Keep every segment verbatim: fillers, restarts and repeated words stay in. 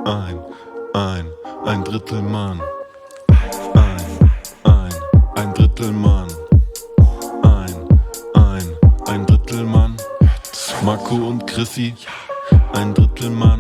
ein, ein, ein Drittel Mann. Ein, ein, ein Drittel Mann. Ein, ein, ein Drittel Mann. Marco und Chrissy, ein Drittel Mann.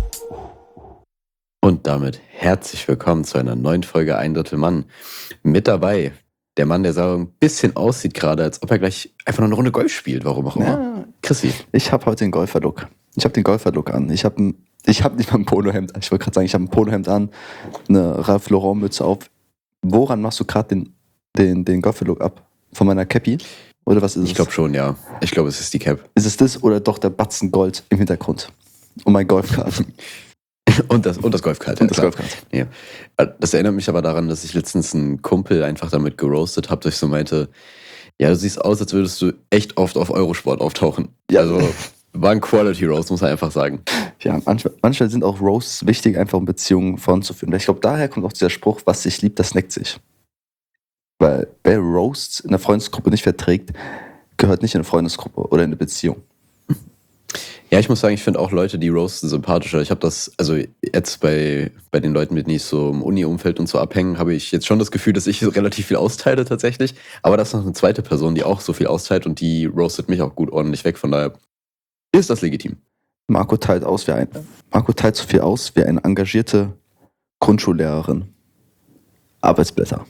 Und damit herzlich willkommen zu einer neuen Folge Ein Drittel Mann. Mit dabei der Mann, der so ein bisschen aussieht gerade, als ob er gleich einfach noch eine Runde Golf spielt, warum auch immer. Ja, Chrissy. ich habe heute den Golfer-Look. Ich habe den Golfer-Look an. Ich habe ich hab nicht mal ein Polohemd an. Ich wollte gerade sagen, ich habe ein Polohemd an, eine Ralph Lauren-Mütze auf. Woran machst du gerade den, den, den Golfer-Look ab? Von meiner Cappy? Oder was ist es? Ich glaube schon, ja. Ich glaube, es ist die Cap. Ist es das oder doch der Batzen Gold im Hintergrund? Und mein Golfkart. und das, und das Golfkart. Und das Golfkart. Ja. Das erinnert mich aber daran, dass ich letztens einen Kumpel einfach damit geroastet habe, dass ich so meinte, ja, du siehst aus, als würdest du echt oft auf Eurosport auftauchen. Ja. Also war ein Quality-Roast, muss man einfach sagen. Ja, manchmal, manchmal sind auch Roasts wichtig, einfach um Beziehungen voranzuführen. Ich glaube, daher kommt auch dieser Spruch, was sich liebt, das neckt sich. Weil wer Roasts in der Freundesgruppe nicht verträgt, gehört nicht in eine Freundesgruppe oder in eine Beziehung. Ja, ich muss sagen, ich finde auch Leute, die roasten, sympathischer. Ich habe das, also jetzt bei, bei den Leuten, mit denen ich so im Uni-Umfeld und so abhängen, habe ich jetzt schon das Gefühl, dass ich relativ viel austeile tatsächlich. Aber das ist noch eine zweite Person, die auch so viel austeilt und die roastet mich auch gut ordentlich weg. Von daher ist das legitim. Marco teilt aus wie ein, Marco teilt so viel aus wie eine engagierte Grundschullehrerin. Arbeitsblätter.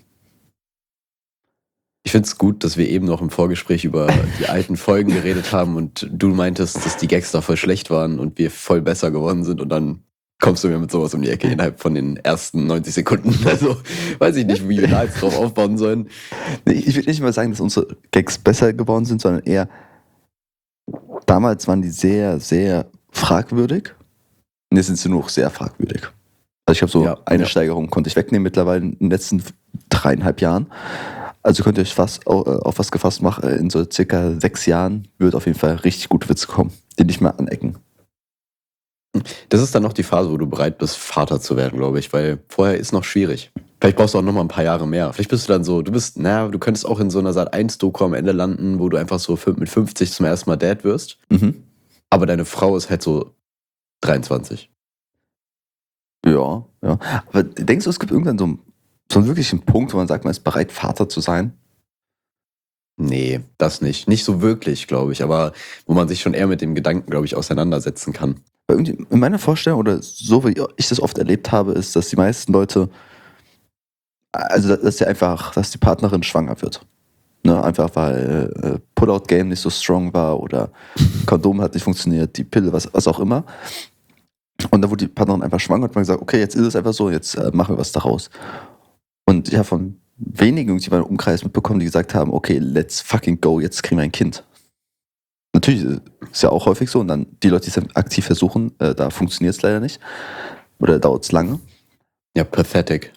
Ich finde es gut, dass wir eben noch im Vorgespräch über die alten Folgen geredet haben und du meintest, dass die Gags da voll schlecht waren und wir voll besser geworden sind und dann kommst du mir mit sowas um die Ecke innerhalb von den ersten neunzig Sekunden. Also weiß ich nicht, wie wir da jetzt drauf aufbauen sollen. Nee, ich will nicht mal sagen, dass unsere Gags besser geworden sind, sondern eher, damals waren die sehr, sehr fragwürdig und jetzt sind sie nur noch sehr fragwürdig. Also ich habe so Ja, eine ja. Steigerung konnte ich wegnehmen mittlerweile in den letzten dreieinhalb Jahren. Also könnt ihr euch fast auf, auf was gefasst machen, in so circa sechs Jahren wird auf jeden Fall richtig gute Witze kommen, die nicht mehr anecken. Das ist dann noch die Phase, wo du bereit bist, Vater zu werden, glaube ich, weil vorher ist noch schwierig. Vielleicht brauchst du auch noch mal ein paar Jahre mehr. Vielleicht bist du dann so, du bist, naja, du könntest auch in so einer Sat eins Doku am Ende landen, wo du einfach so mit fünfzig zum ersten Mal Dad wirst. Mhm. Aber deine Frau ist halt so dreiundzwanzig. Ja, ja. Aber denkst du, es gibt irgendwann so einen, so einen wirklichen Punkt, wo man sagt, man ist bereit, Vater zu sein? Nee, das nicht. Nicht so wirklich, glaube ich, aber wo man sich schon eher mit dem Gedanken, glaube ich, auseinandersetzen kann. Weil irgendwie in meiner Vorstellung, oder so wie ich das oft erlebt habe, ist, dass die meisten Leute, also dass die einfach, dass die Partnerin schwanger wird. Ne? Einfach weil äh, Pull-Out-Game nicht so strong war oder Kondom hat nicht funktioniert, die Pille, was, was auch immer. Und da wurde die Partnerin einfach schwanger und man gesagt, okay, jetzt ist es einfach so, jetzt äh, machen wir was daraus. Und ich habe von wenigen die meinen Umkreis mitbekommen, die gesagt haben, okay, let's fucking go, jetzt kriegen wir ein Kind. Natürlich ist ja auch häufig so und dann die Leute, die es dann aktiv versuchen, äh, da funktioniert es leider nicht. Oder dauert es lange. Ja, pathetic.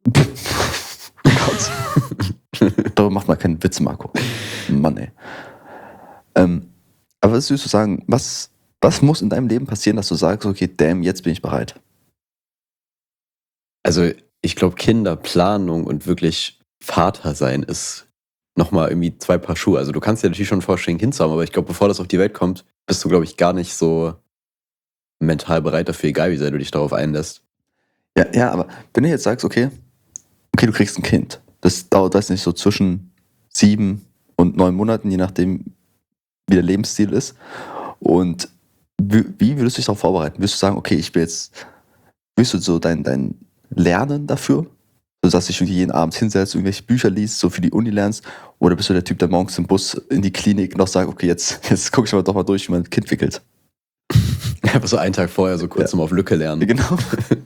Gott. Darüber macht man keinen Witz, Marco. Mann, ey. Ähm, aber was würdest du sagen, was, was muss in deinem Leben passieren, dass du sagst, okay, damn, jetzt bin ich bereit? Also ich glaube, Kinderplanung und wirklich Vater sein ist nochmal irgendwie zwei Paar Schuhe. Also du kannst dir natürlich schon vorstellen, Kind zu haben, aber ich glaube, bevor das auf die Welt kommt, bist du, glaube ich, gar nicht so mental bereit dafür, egal wie sehr du dich darauf einlässt. Ja, ja, aber wenn du jetzt sagst, okay, okay, du kriegst ein Kind, das dauert, weiß nicht, so zwischen sieben und neun Monaten, je nachdem, wie der Lebensstil ist. Und wie, wie würdest du dich darauf vorbereiten? Würdest du sagen, okay, ich will jetzt, willst du so dein, dein Lernen dafür? Du sagst, dich jeden Abend hinsetzt, irgendwelche Bücher liest, so für die Uni lernst, oder bist du der Typ, der morgens im Bus in die Klinik noch sagt, okay, jetzt, jetzt gucke ich mal doch mal durch, wie man ein Kind wickelt. Einfach so einen Tag vorher so kurz Ja. mal auf Lücke lernen. Genau.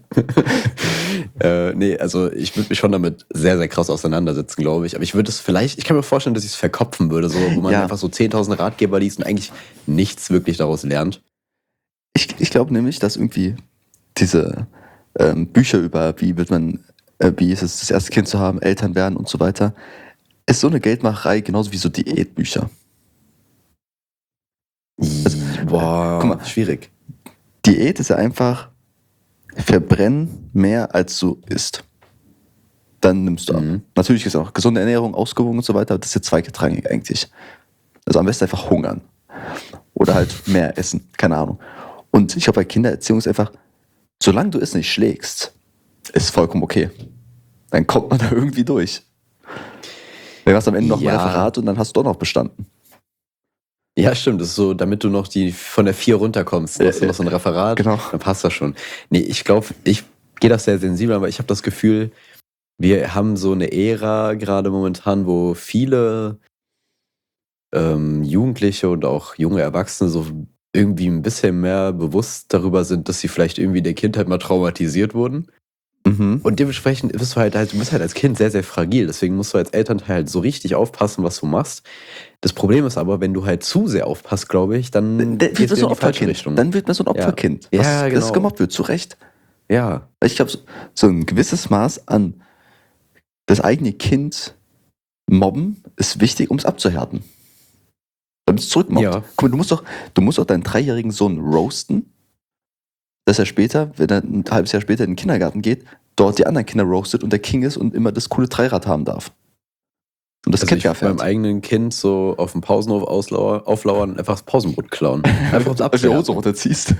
äh, nee, also ich würde mich schon damit sehr, sehr krass auseinandersetzen, glaube ich. Aber ich würde es vielleicht, ich kann mir vorstellen, dass ich es verkopfen würde, so, wo man Ja. einfach so zehntausend Ratgeber liest und eigentlich nichts wirklich daraus lernt. Ich, ich glaube nämlich, dass irgendwie diese ähm, Bücher über, wie wird man, äh, wie ist es, das erste Kind zu haben, Eltern werden und so weiter, ist so eine Geldmacherei, genauso wie so Diätbücher. Boah, guck mal. schwierig. Diät ist ja einfach, verbrennen mehr als du isst. Dann nimmst du ab. Mhm. Natürlich ist auch gesunde Ernährung, ausgewogen und so weiter, aber das ist ja zweigetrangig eigentlich. Also am besten einfach hungern. Oder halt mehr essen, keine Ahnung. Und ich glaube, bei Kindererziehung ist einfach, solange du es nicht schlägst, ist vollkommen okay. Dann kommt man da irgendwie durch. Dann hast du am Ende noch Ja. mal Referat und dann hast du doch noch bestanden. Ja, stimmt. Das ist so, damit du noch die von der vier runterkommst. Dann Ja, hast du noch so ein Referat, genau. dann passt das schon. Nee, ich glaube, ich gehe das sehr sensibel, aber ich habe das Gefühl, wir haben so eine Ära gerade momentan, wo viele ähm, Jugendliche und auch junge Erwachsene so irgendwie ein bisschen mehr bewusst darüber sind, dass sie vielleicht irgendwie in der Kindheit mal traumatisiert wurden. Mhm. Und dementsprechend bist du halt, halt, du bist halt als Kind sehr, sehr fragil. Deswegen musst du als Elternteil halt so richtig aufpassen, was du machst. Das Problem ist aber, wenn du halt zu sehr aufpasst, glaube ich, dann Dann wird geht's man so wieder ein in die falsche Opferkind. Richtung. Dann wird man so ein Opferkind, Ja. was Ja, das genau. gemobbt wird, zu Recht. Ja, Ich glaube, so, so ein gewisses Maß an das eigene Kind mobben ist wichtig, um es abzuhärten. Damit es zurückmobbt. Ja. Guck mal, du musst doch, du musst doch deinen dreijährigen Sohn roasten, dass er später, wenn er ein halbes Jahr später in den Kindergarten geht, dort die anderen Kinder roastet und der King ist und immer das coole Dreirad haben darf. Und das also Kind ich gar würd meinem fährt. eigenen Kind so auf dem Pausenhof auslauern, auflauern und einfach das Pausenbrot klauen. Einfach ums Als du die Hose abzuhärten. runterziehst.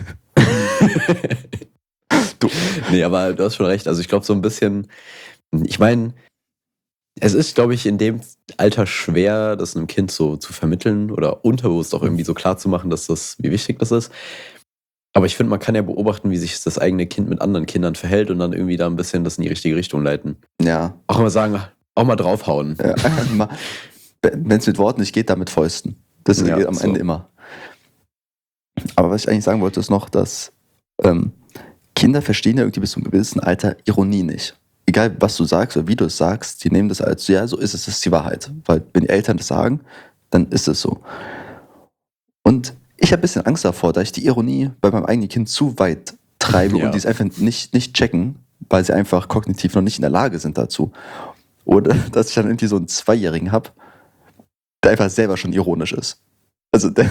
Du. Nee, aber du hast schon recht. Also ich glaube so ein bisschen, ich meine, es ist, glaube ich, in dem Alter schwer, das einem Kind so zu vermitteln oder unterbewusst auch irgendwie so klar zu machen, dass das, wie wichtig das ist. Aber ich finde, man kann ja beobachten, wie sich das eigene Kind mit anderen Kindern verhält und dann irgendwie da ein bisschen das in die richtige Richtung leiten. Ja. Auch mal sagen, auch mal draufhauen. Ja, wenn es mit Worten nicht geht, dann mit Fäusten. Das Ja, geht am so. Ende immer. Aber was ich eigentlich sagen wollte, ist noch, dass ähm, Kinder verstehen ja irgendwie bis zu einem gewissen Alter Ironie nicht. Egal, was du sagst oder wie du es sagst, die nehmen das als, ja, so ist es, das ist die Wahrheit. Weil wenn die Eltern das sagen, dann ist es so. Und ich habe ein bisschen Angst davor, dass ich die Ironie bei meinem eigenen Kind zu weit treibe Ja. und die es einfach nicht, nicht checken, weil sie einfach kognitiv noch nicht in der Lage sind dazu. Oder dass ich dann irgendwie so einen Zweijährigen habe, der einfach selber schon ironisch ist. Also der,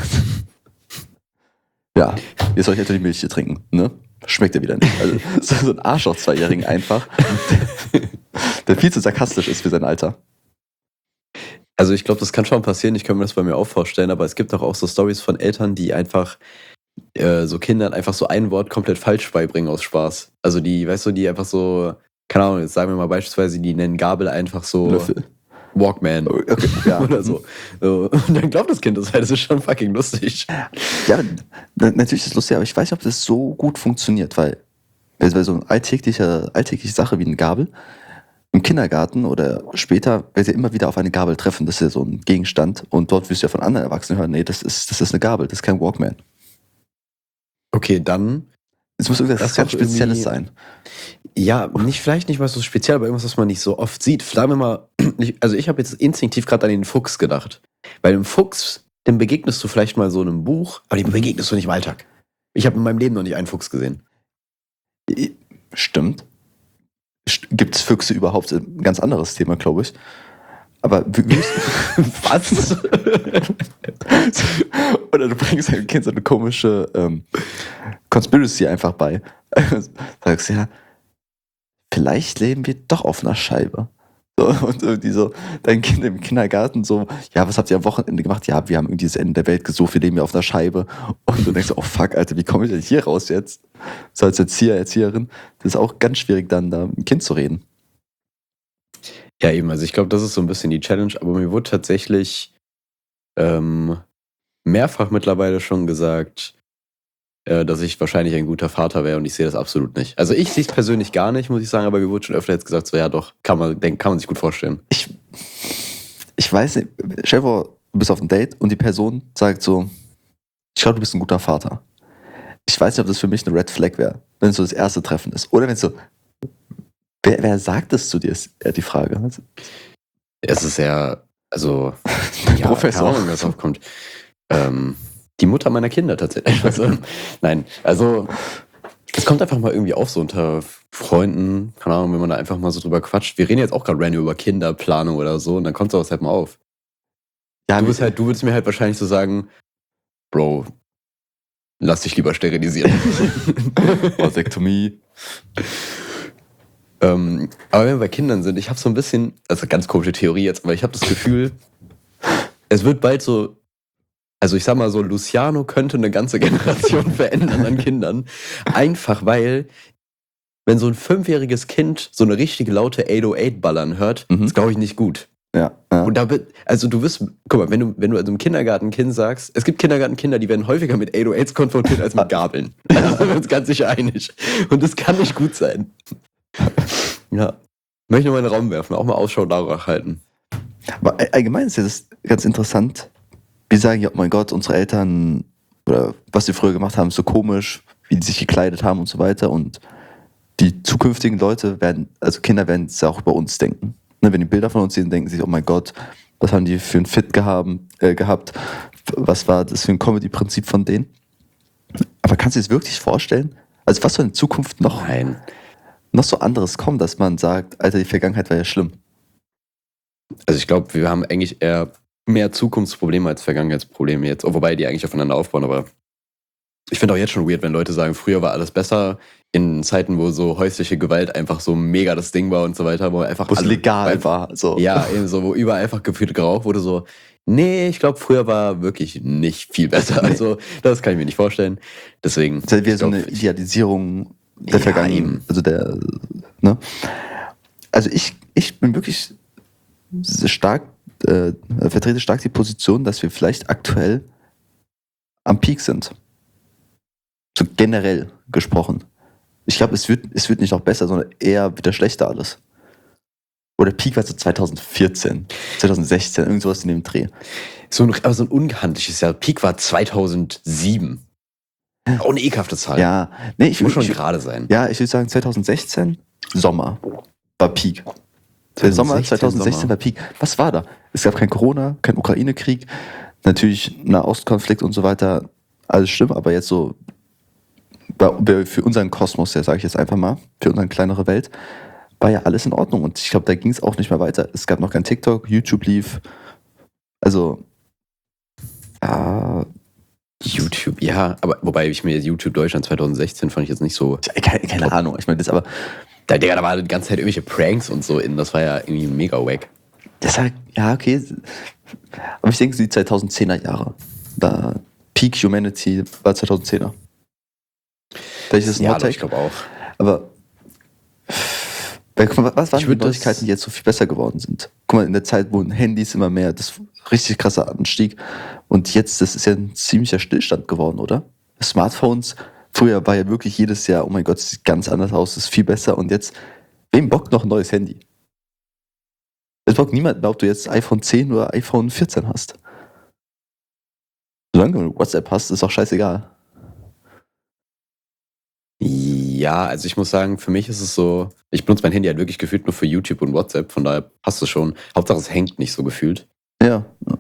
ja, jetzt soll ich natürlich Milch hier trinken, ne? Schmeckt ja wieder nicht. Also so so ein Arschloch-Zweijährigen einfach, der, der viel zu sarkastisch ist für sein Alter. Also ich glaube, das kann schon passieren. Ich kann mir das bei mir auch vorstellen, aber es gibt doch auch so Stories von Eltern, die einfach äh, so Kindern einfach so ein Wort komplett falsch beibringen aus Spaß. Also die, weißt du, die einfach so, keine Ahnung, jetzt sagen wir mal beispielsweise, die nennen Gabel einfach so Löffel. Walkman Okay, ja. oder so. so. Und dann glaubt das Kind das halt, das ist schon fucking lustig. Ja, na- natürlich ist es lustig, aber ich weiß nicht, ob das so gut funktioniert, weil, also bei so eine alltägliche, alltägliche Sache wie eine Gabel, im Kindergarten oder später werdet ihr immer wieder auf eine Gabel treffen. Das ist ja so ein Gegenstand. Und dort wirst du ja von anderen Erwachsenen hören, nee, das ist, das ist eine Gabel, das ist kein Walkman. Okay, dann, Es muss irgendwas Das ist ganz doch Spezielles irgendwie- sein. ja, nicht, vielleicht nicht mal so speziell, aber irgendwas, was man nicht so oft sieht. Sagen wir mal, ich, also ich habe jetzt instinktiv gerade an den Fuchs gedacht. Weil im Fuchs, dem begegnest du vielleicht mal so einem Buch, aber dem begegnest du nicht im Alltag. Ich habe in meinem Leben noch nicht einen Fuchs gesehen. Stimmt. Gibt es Füchse überhaupt? Ein ganz anderes Thema, glaube ich. Aber wie, wie Was? Oder du bringst deinem Kind so eine komische ähm, Conspiracy einfach bei. Sagst ja, vielleicht leben wir doch auf einer Scheibe. So, und irgendwie so, dein Kind im Kindergarten so, ja, was habt ihr am Wochenende gemacht? Ja, wir haben irgendwie das Ende der Welt gesucht, wir leben ja auf einer Scheibe. Und du denkst, oh fuck, Alter, wie komme ich denn hier raus jetzt? So als Erzieher, Erzieherin, das ist auch ganz schwierig, dann da mit dem Kind zu reden. Ja, eben, also ich glaube, das ist so ein bisschen die Challenge, aber mir wurde tatsächlich ähm, mehrfach mittlerweile schon gesagt, äh, dass ich wahrscheinlich ein guter Vater wäre und ich sehe das absolut nicht. Also ich sehe es persönlich gar nicht, muss ich sagen, aber mir wurde schon öfter jetzt gesagt, so ja doch, kann man, denk, kann man sich gut vorstellen. Ich, ich weiß nicht, stell dir vor, du bist auf einem Date und die Person sagt so, ich glaube, du bist ein guter Vater. Ich weiß nicht, ob das für mich eine Red Flag wäre, wenn es so das erste Treffen ist. Oder wenn es so, wer, wer sagt das zu dir, ist eher die Frage. Es ist ja, also, ja, Professor. keine Ahnung, was aufkommt. Ähm, die Mutter meiner Kinder tatsächlich. Also, nein, also es kommt einfach mal irgendwie auf, so unter Freunden, keine Ahnung, wenn man da einfach mal so drüber quatscht. Wir reden jetzt auch gerade random über Kinderplanung oder so und dann kommt sowas halt mal auf. Ja, Du bist halt, du würdest mir halt wahrscheinlich so sagen, Bro, lass dich lieber sterilisieren. Vasektomie. ähm, aber wenn wir bei Kindern sind, ich habe so ein bisschen, also ganz komische Theorie jetzt, aber ich habe das Gefühl, es wird bald so, also ich sag mal so, Luciano könnte eine ganze Generation verändern an Kindern. Einfach weil wenn so ein fünfjähriges Kind so eine richtig laute acht null acht ballern hört, Mhm. ist, glaube ich, nicht gut. Ja, ja. Und da wird, also du wirst, guck mal, wenn du, wenn du also im Kindergarten ein Kind sagst, es gibt Kindergartenkinder, die werden häufiger mit acht null achts konfrontiert als mit Gabeln. Da sind wir uns ganz sicher einig. Und das kann nicht gut sein. Ja. Möchte nur mal in den Raum werfen, auch mal Ausschau danach halten. Aber all- allgemein ist ja das ganz interessant. Wir sagen ja, oh mein Gott, unsere Eltern oder was sie früher gemacht haben, ist so komisch, wie die sich gekleidet haben und so weiter. Und die zukünftigen Leute werden, also Kinder werden es ja auch über uns denken. Ne, wenn die Bilder von uns sehen, denken sie sich, oh mein Gott, was haben die für ein Fit gehaben, äh, gehabt? Was war das für ein Comedy-Prinzip von denen? Aber kannst du dir das wirklich vorstellen? Also was soll in Zukunft noch, Nein. noch so anderes kommen, dass man sagt, Alter, die Vergangenheit war ja schlimm. Also ich glaube, wir haben eigentlich eher mehr Zukunftsprobleme als Vergangenheitsprobleme jetzt. Oh, wobei die eigentlich aufeinander aufbauen, aber ich finde auch jetzt schon weird, wenn Leute sagen, früher war alles besser, in Zeiten, wo so häusliche Gewalt einfach so mega das Ding war und so weiter, wo einfach Wo es alle- legal weil- war. So. Ja, eben so, wo überall einfach gefühlt geraucht wurde, so, nee, ich glaube, früher war wirklich nicht viel besser. Also, das kann ich mir nicht vorstellen. Deswegen. Das ist halt wieder ich so glaub, eine Idealisierung der Ja, Vergangenheit. eben. Also der, ne? Also ich, ich bin wirklich stark, äh, vertrete stark die Position, dass wir vielleicht aktuell am Peak sind. So generell gesprochen. Ich glaube, es wird, es wird nicht noch besser, sondern eher wieder schlechter alles. Oder Peak war so zwanzig vierzehn, zwanzig sechzehn, irgend sowas in dem Dreh. So ein, aber so ein unhandliches Jahr. Peak war zweitausendsieben. Auch eine ekelhafte Zahl. Ja, nee, ich Muss schon ich, gerade sein. Ja, ich würde sagen zwanzig sechzehn, Sommer war Peak. Der Sommer zwanzig sechzehn zwanzig sechzehn Sommer. war Peak. Was war da? Es gab kein Corona, kein Ukraine-Krieg, natürlich Nahostkonflikt und so weiter. Alles schlimm, aber jetzt so bei- für unseren Kosmos, ja, sage ich jetzt einfach mal, für unsere kleinere Welt, war ja alles in Ordnung. Und ich glaube, da ging es auch nicht mehr weiter. Es gab noch kein TikTok, YouTube lief. Also, ja, YouTube, ja, aber wobei ich mir YouTube Deutschland zwanzig sechzehn fand ich jetzt nicht so. keine, keine Ahnung. Ich meine, das aber, Da, Digga, da war die ganze Zeit irgendwelche Pranks und so in. Das war ja irgendwie mega wack. das war, ja, okay. Aber ich denke, so die zweitausendzehner Jahre. Da Peak Humanity war zweitausendzehner. Vielleicht ist das ein Ja, Hot doch, ich Take, glaube auch. aber weil, guck mal, was waren Ich die würd das- Neuigkeiten, die jetzt so viel besser geworden sind? Guck mal, in der Zeit, wo Handys immer mehr, das richtig krasser Anstieg. Und jetzt, das ist ja ein ziemlicher Stillstand geworden, oder? Smartphones, früher war ja wirklich jedes Jahr, oh mein Gott, es sieht ganz anders aus, es ist viel besser. Und jetzt, wem bockt noch ein neues Handy? Es bockt niemand, ob du jetzt iPhone zehn oder iPhone vierzehn hast. Solange du WhatsApp hast, ist auch scheißegal. Ja, also ich muss sagen, für mich ist es so, ich benutze mein Handy halt wirklich gefühlt nur für YouTube und WhatsApp, von daher passt es schon. Hauptsache es hängt nicht so gefühlt. Ja. ja.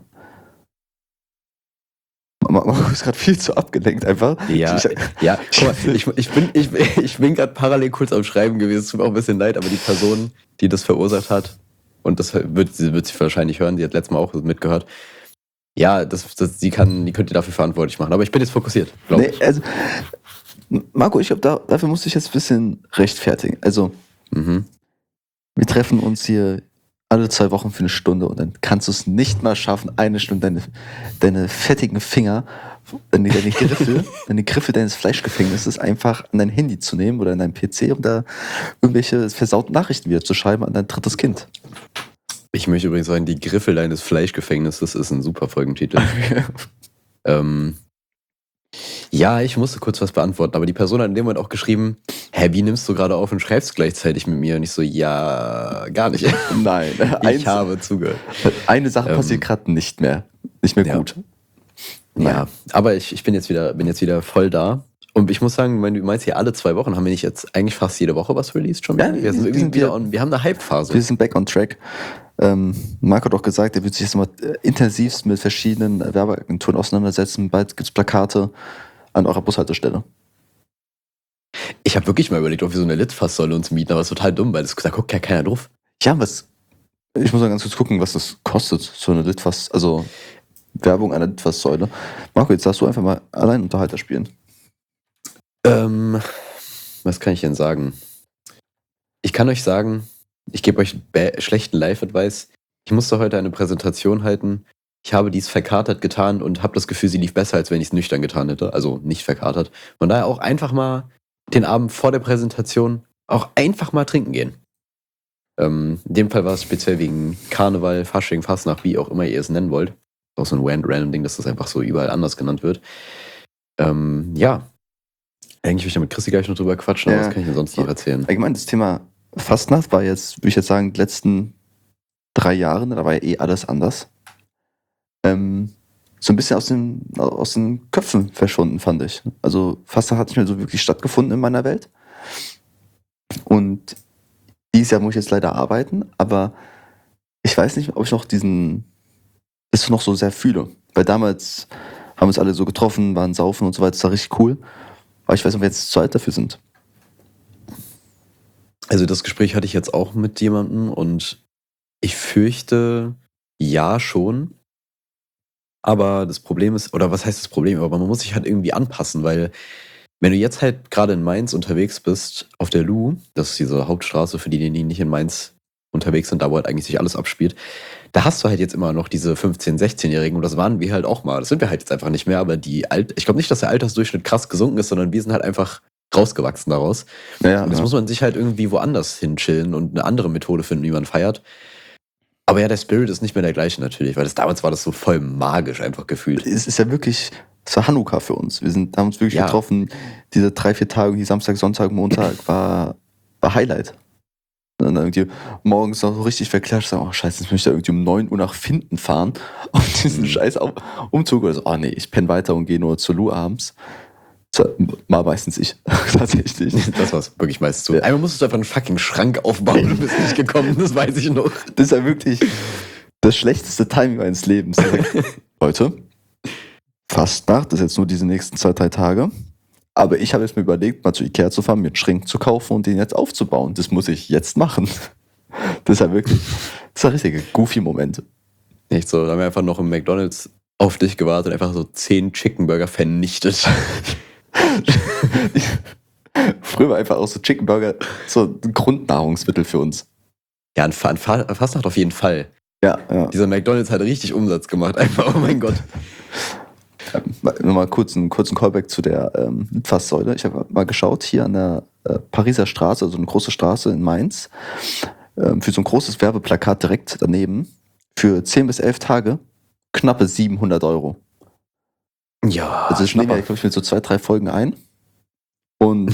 Man, man ist gerade viel zu abgelenkt einfach. Ja, Ich, ja, guck mal, ich, ich bin, ich, ich bin gerade parallel kurz am Schreiben gewesen, es tut mir auch ein bisschen leid, aber die Person, die das verursacht hat, und das wird, sie wird sie wahrscheinlich hören, die hat letztes Mal auch mitgehört, ja, das, das, die, kann, die könnte dafür verantwortlich machen, aber ich bin jetzt fokussiert, glaube nee, ich. also, Marco, ich glaube, da, dafür musste ich jetzt ein bisschen rechtfertigen. Also, Mhm. wir treffen uns hier alle zwei Wochen für eine Stunde und dann kannst du es nicht mal schaffen, eine Stunde deine, deine fettigen Finger, deine, deine Griffel, deine Griffel deines Fleischgefängnisses einfach an dein Handy zu nehmen oder an deinen P C, um da irgendwelche versauten Nachrichten wieder zu schreiben an dein drittes Kind. Ich möchte übrigens sagen, die Griffel deines Fleischgefängnisses ist ein super Folgentitel. ähm, ja, ich musste kurz was beantworten, aber die Person hat in dem Moment auch geschrieben, hä, wie nimmst du gerade auf und schreibst gleichzeitig mit mir? Und ich so, ja, gar nicht. Nein, Ich eins, habe zugehört. eine Sache Ähm, passiert gerade nicht mehr. Nicht mehr ja. gut. Ja, aber ich, ich bin, jetzt wieder, bin jetzt wieder voll da. Und ich muss sagen, mein, du meinst hier alle zwei Wochen, haben wir nicht jetzt eigentlich fast jede Woche was released schon? Ja, wir, wir sind sind irgendwie wieder wieder- on, wir haben eine Hype-Phase. Wir sind back on track. Ähm, Marco hat auch gesagt, er wird sich jetzt mal äh, intensivst mit verschiedenen äh, Werbeagenturen auseinandersetzen. Bald gibt es Plakate an eurer Bushaltestelle. Ich habe wirklich mal überlegt, ob wir so eine Litfaßsäule uns mieten, aber es ist total dumm, weil das, da guckt ja keiner drauf. Ja, was. Ich muss mal ganz kurz gucken, was das kostet, so eine Litfaß, also Werbung einer Litfaßsäule. Marco, jetzt darfst du einfach mal allein Unterhalter spielen. Ähm, was kann ich denn sagen? Ich kann euch sagen, ich gebe euch bä- schlechten Live-Advice. Ich musste heute eine Präsentation halten. Ich habe dies verkatert getan und habe das Gefühl, sie lief besser, als wenn ich es nüchtern getan hätte. Also nicht verkatert. Von daher auch einfach mal den Abend vor der Präsentation auch einfach mal trinken gehen. Ähm, in dem Fall war es speziell wegen Karneval, Fasching, Fastnacht, wie auch immer ihr es nennen wollt. Auch so ein random Ding, dass das einfach so überall anders genannt wird. Ähm, ja, eigentlich will ich ja mit Chrissy gleich noch drüber quatschen, aber Ja. was kann ich denn sonst noch erzählen? Allgemein, das Thema Fastnacht war jetzt, würde ich jetzt sagen, die letzten drei Jahre, da war ja eh alles anders. Ähm, so ein bisschen aus den, aus den Köpfen verschwunden, fand ich. Also Fastnacht hat nicht mehr so wirklich stattgefunden in meiner Welt. Und dieses Jahr muss ich jetzt leider arbeiten, aber ich weiß nicht, ob ich noch diesen, das noch so sehr fühle. Weil damals haben uns alle so getroffen, waren saufen und so weiter, das war richtig cool. Aber ich weiß nicht, ob wir jetzt zu alt dafür sind. Also das Gespräch hatte ich jetzt auch mit jemandem und ich fürchte, ja schon. Aber das Problem ist, oder was heißt das Problem? Aber man muss sich halt irgendwie anpassen, weil wenn du jetzt halt gerade in Mainz unterwegs bist, auf der Lu, das ist diese Hauptstraße für die, die nicht in Mainz unterwegs sind, da wo halt eigentlich sich alles abspielt, da hast du halt jetzt immer noch diese fünfzehn-, sechzehnjährigen und das waren wir halt auch mal. Das sind wir halt jetzt einfach nicht mehr, aber die Alt ich glaube nicht, dass der Altersdurchschnitt krass gesunken ist, sondern wir sind halt einfach rausgewachsen daraus. Ja, Und jetzt ja. muss man sich halt irgendwie woanders hinchillen und eine andere Methode finden, wie man feiert. Aber ja, der Spirit ist nicht mehr der gleiche natürlich, weil das damals war das so voll magisch einfach gefühlt. Es ist ja wirklich, es war Hanukkah für uns. Wir sind, haben uns wirklich Ja. getroffen. Diese drei, vier Tage, die Samstag, Sonntag, Montag war, war Highlight. Und dann irgendwie morgens noch so richtig verklatscht, sagen, oh scheiße, jetzt möchte ich da irgendwie um neun Uhr nach Finden fahren und diesen Mhm. scheiß Au- Umzug oder so. Oh nee, ich penne weiter und gehe nur zur Lu abends. Das war mal meistens ich, tatsächlich. Das war's wirklich meistens so. Ja. Einmal musstest du einfach einen fucking Schrank aufbauen, du bist nicht gekommen, das weiß ich noch. Das ist ja wirklich das schlechteste Timing meines Lebens. Leute, Fastnacht ist jetzt nur diese nächsten zwei, drei Tage. Aber ich habe jetzt mir überlegt, mal zu Ikea zu fahren, mir einen Schrank zu kaufen und den jetzt aufzubauen. Das muss ich jetzt machen. Das ist ja wirklich, das ist ein richtiger Goofy-Moment. Nicht so, da haben wir einfach noch im McDonalds auf dich gewartet und einfach so zehn Chicken Burger vernichtet. Früher war einfach auch so Chicken Burger so ein Grundnahrungsmittel für uns. Ja, an, Fa- an Fa- an Fastnacht auf jeden Fall. Ja, ja. Dieser McDonalds hat richtig Umsatz gemacht, einfach, oh mein Gott. Nochmal kurz einen kurzen Callback zu der ähm, Fasssäule. Ich habe mal geschaut, hier an der äh, Pariser Straße, also eine große Straße in Mainz, ähm, für so ein großes Werbeplakat direkt daneben, für zehn bis elf Tage knappe siebenhundert Euro. Ja, Also das nehmen wir, glaube ich, mit so zwei, drei Folgen ein. Und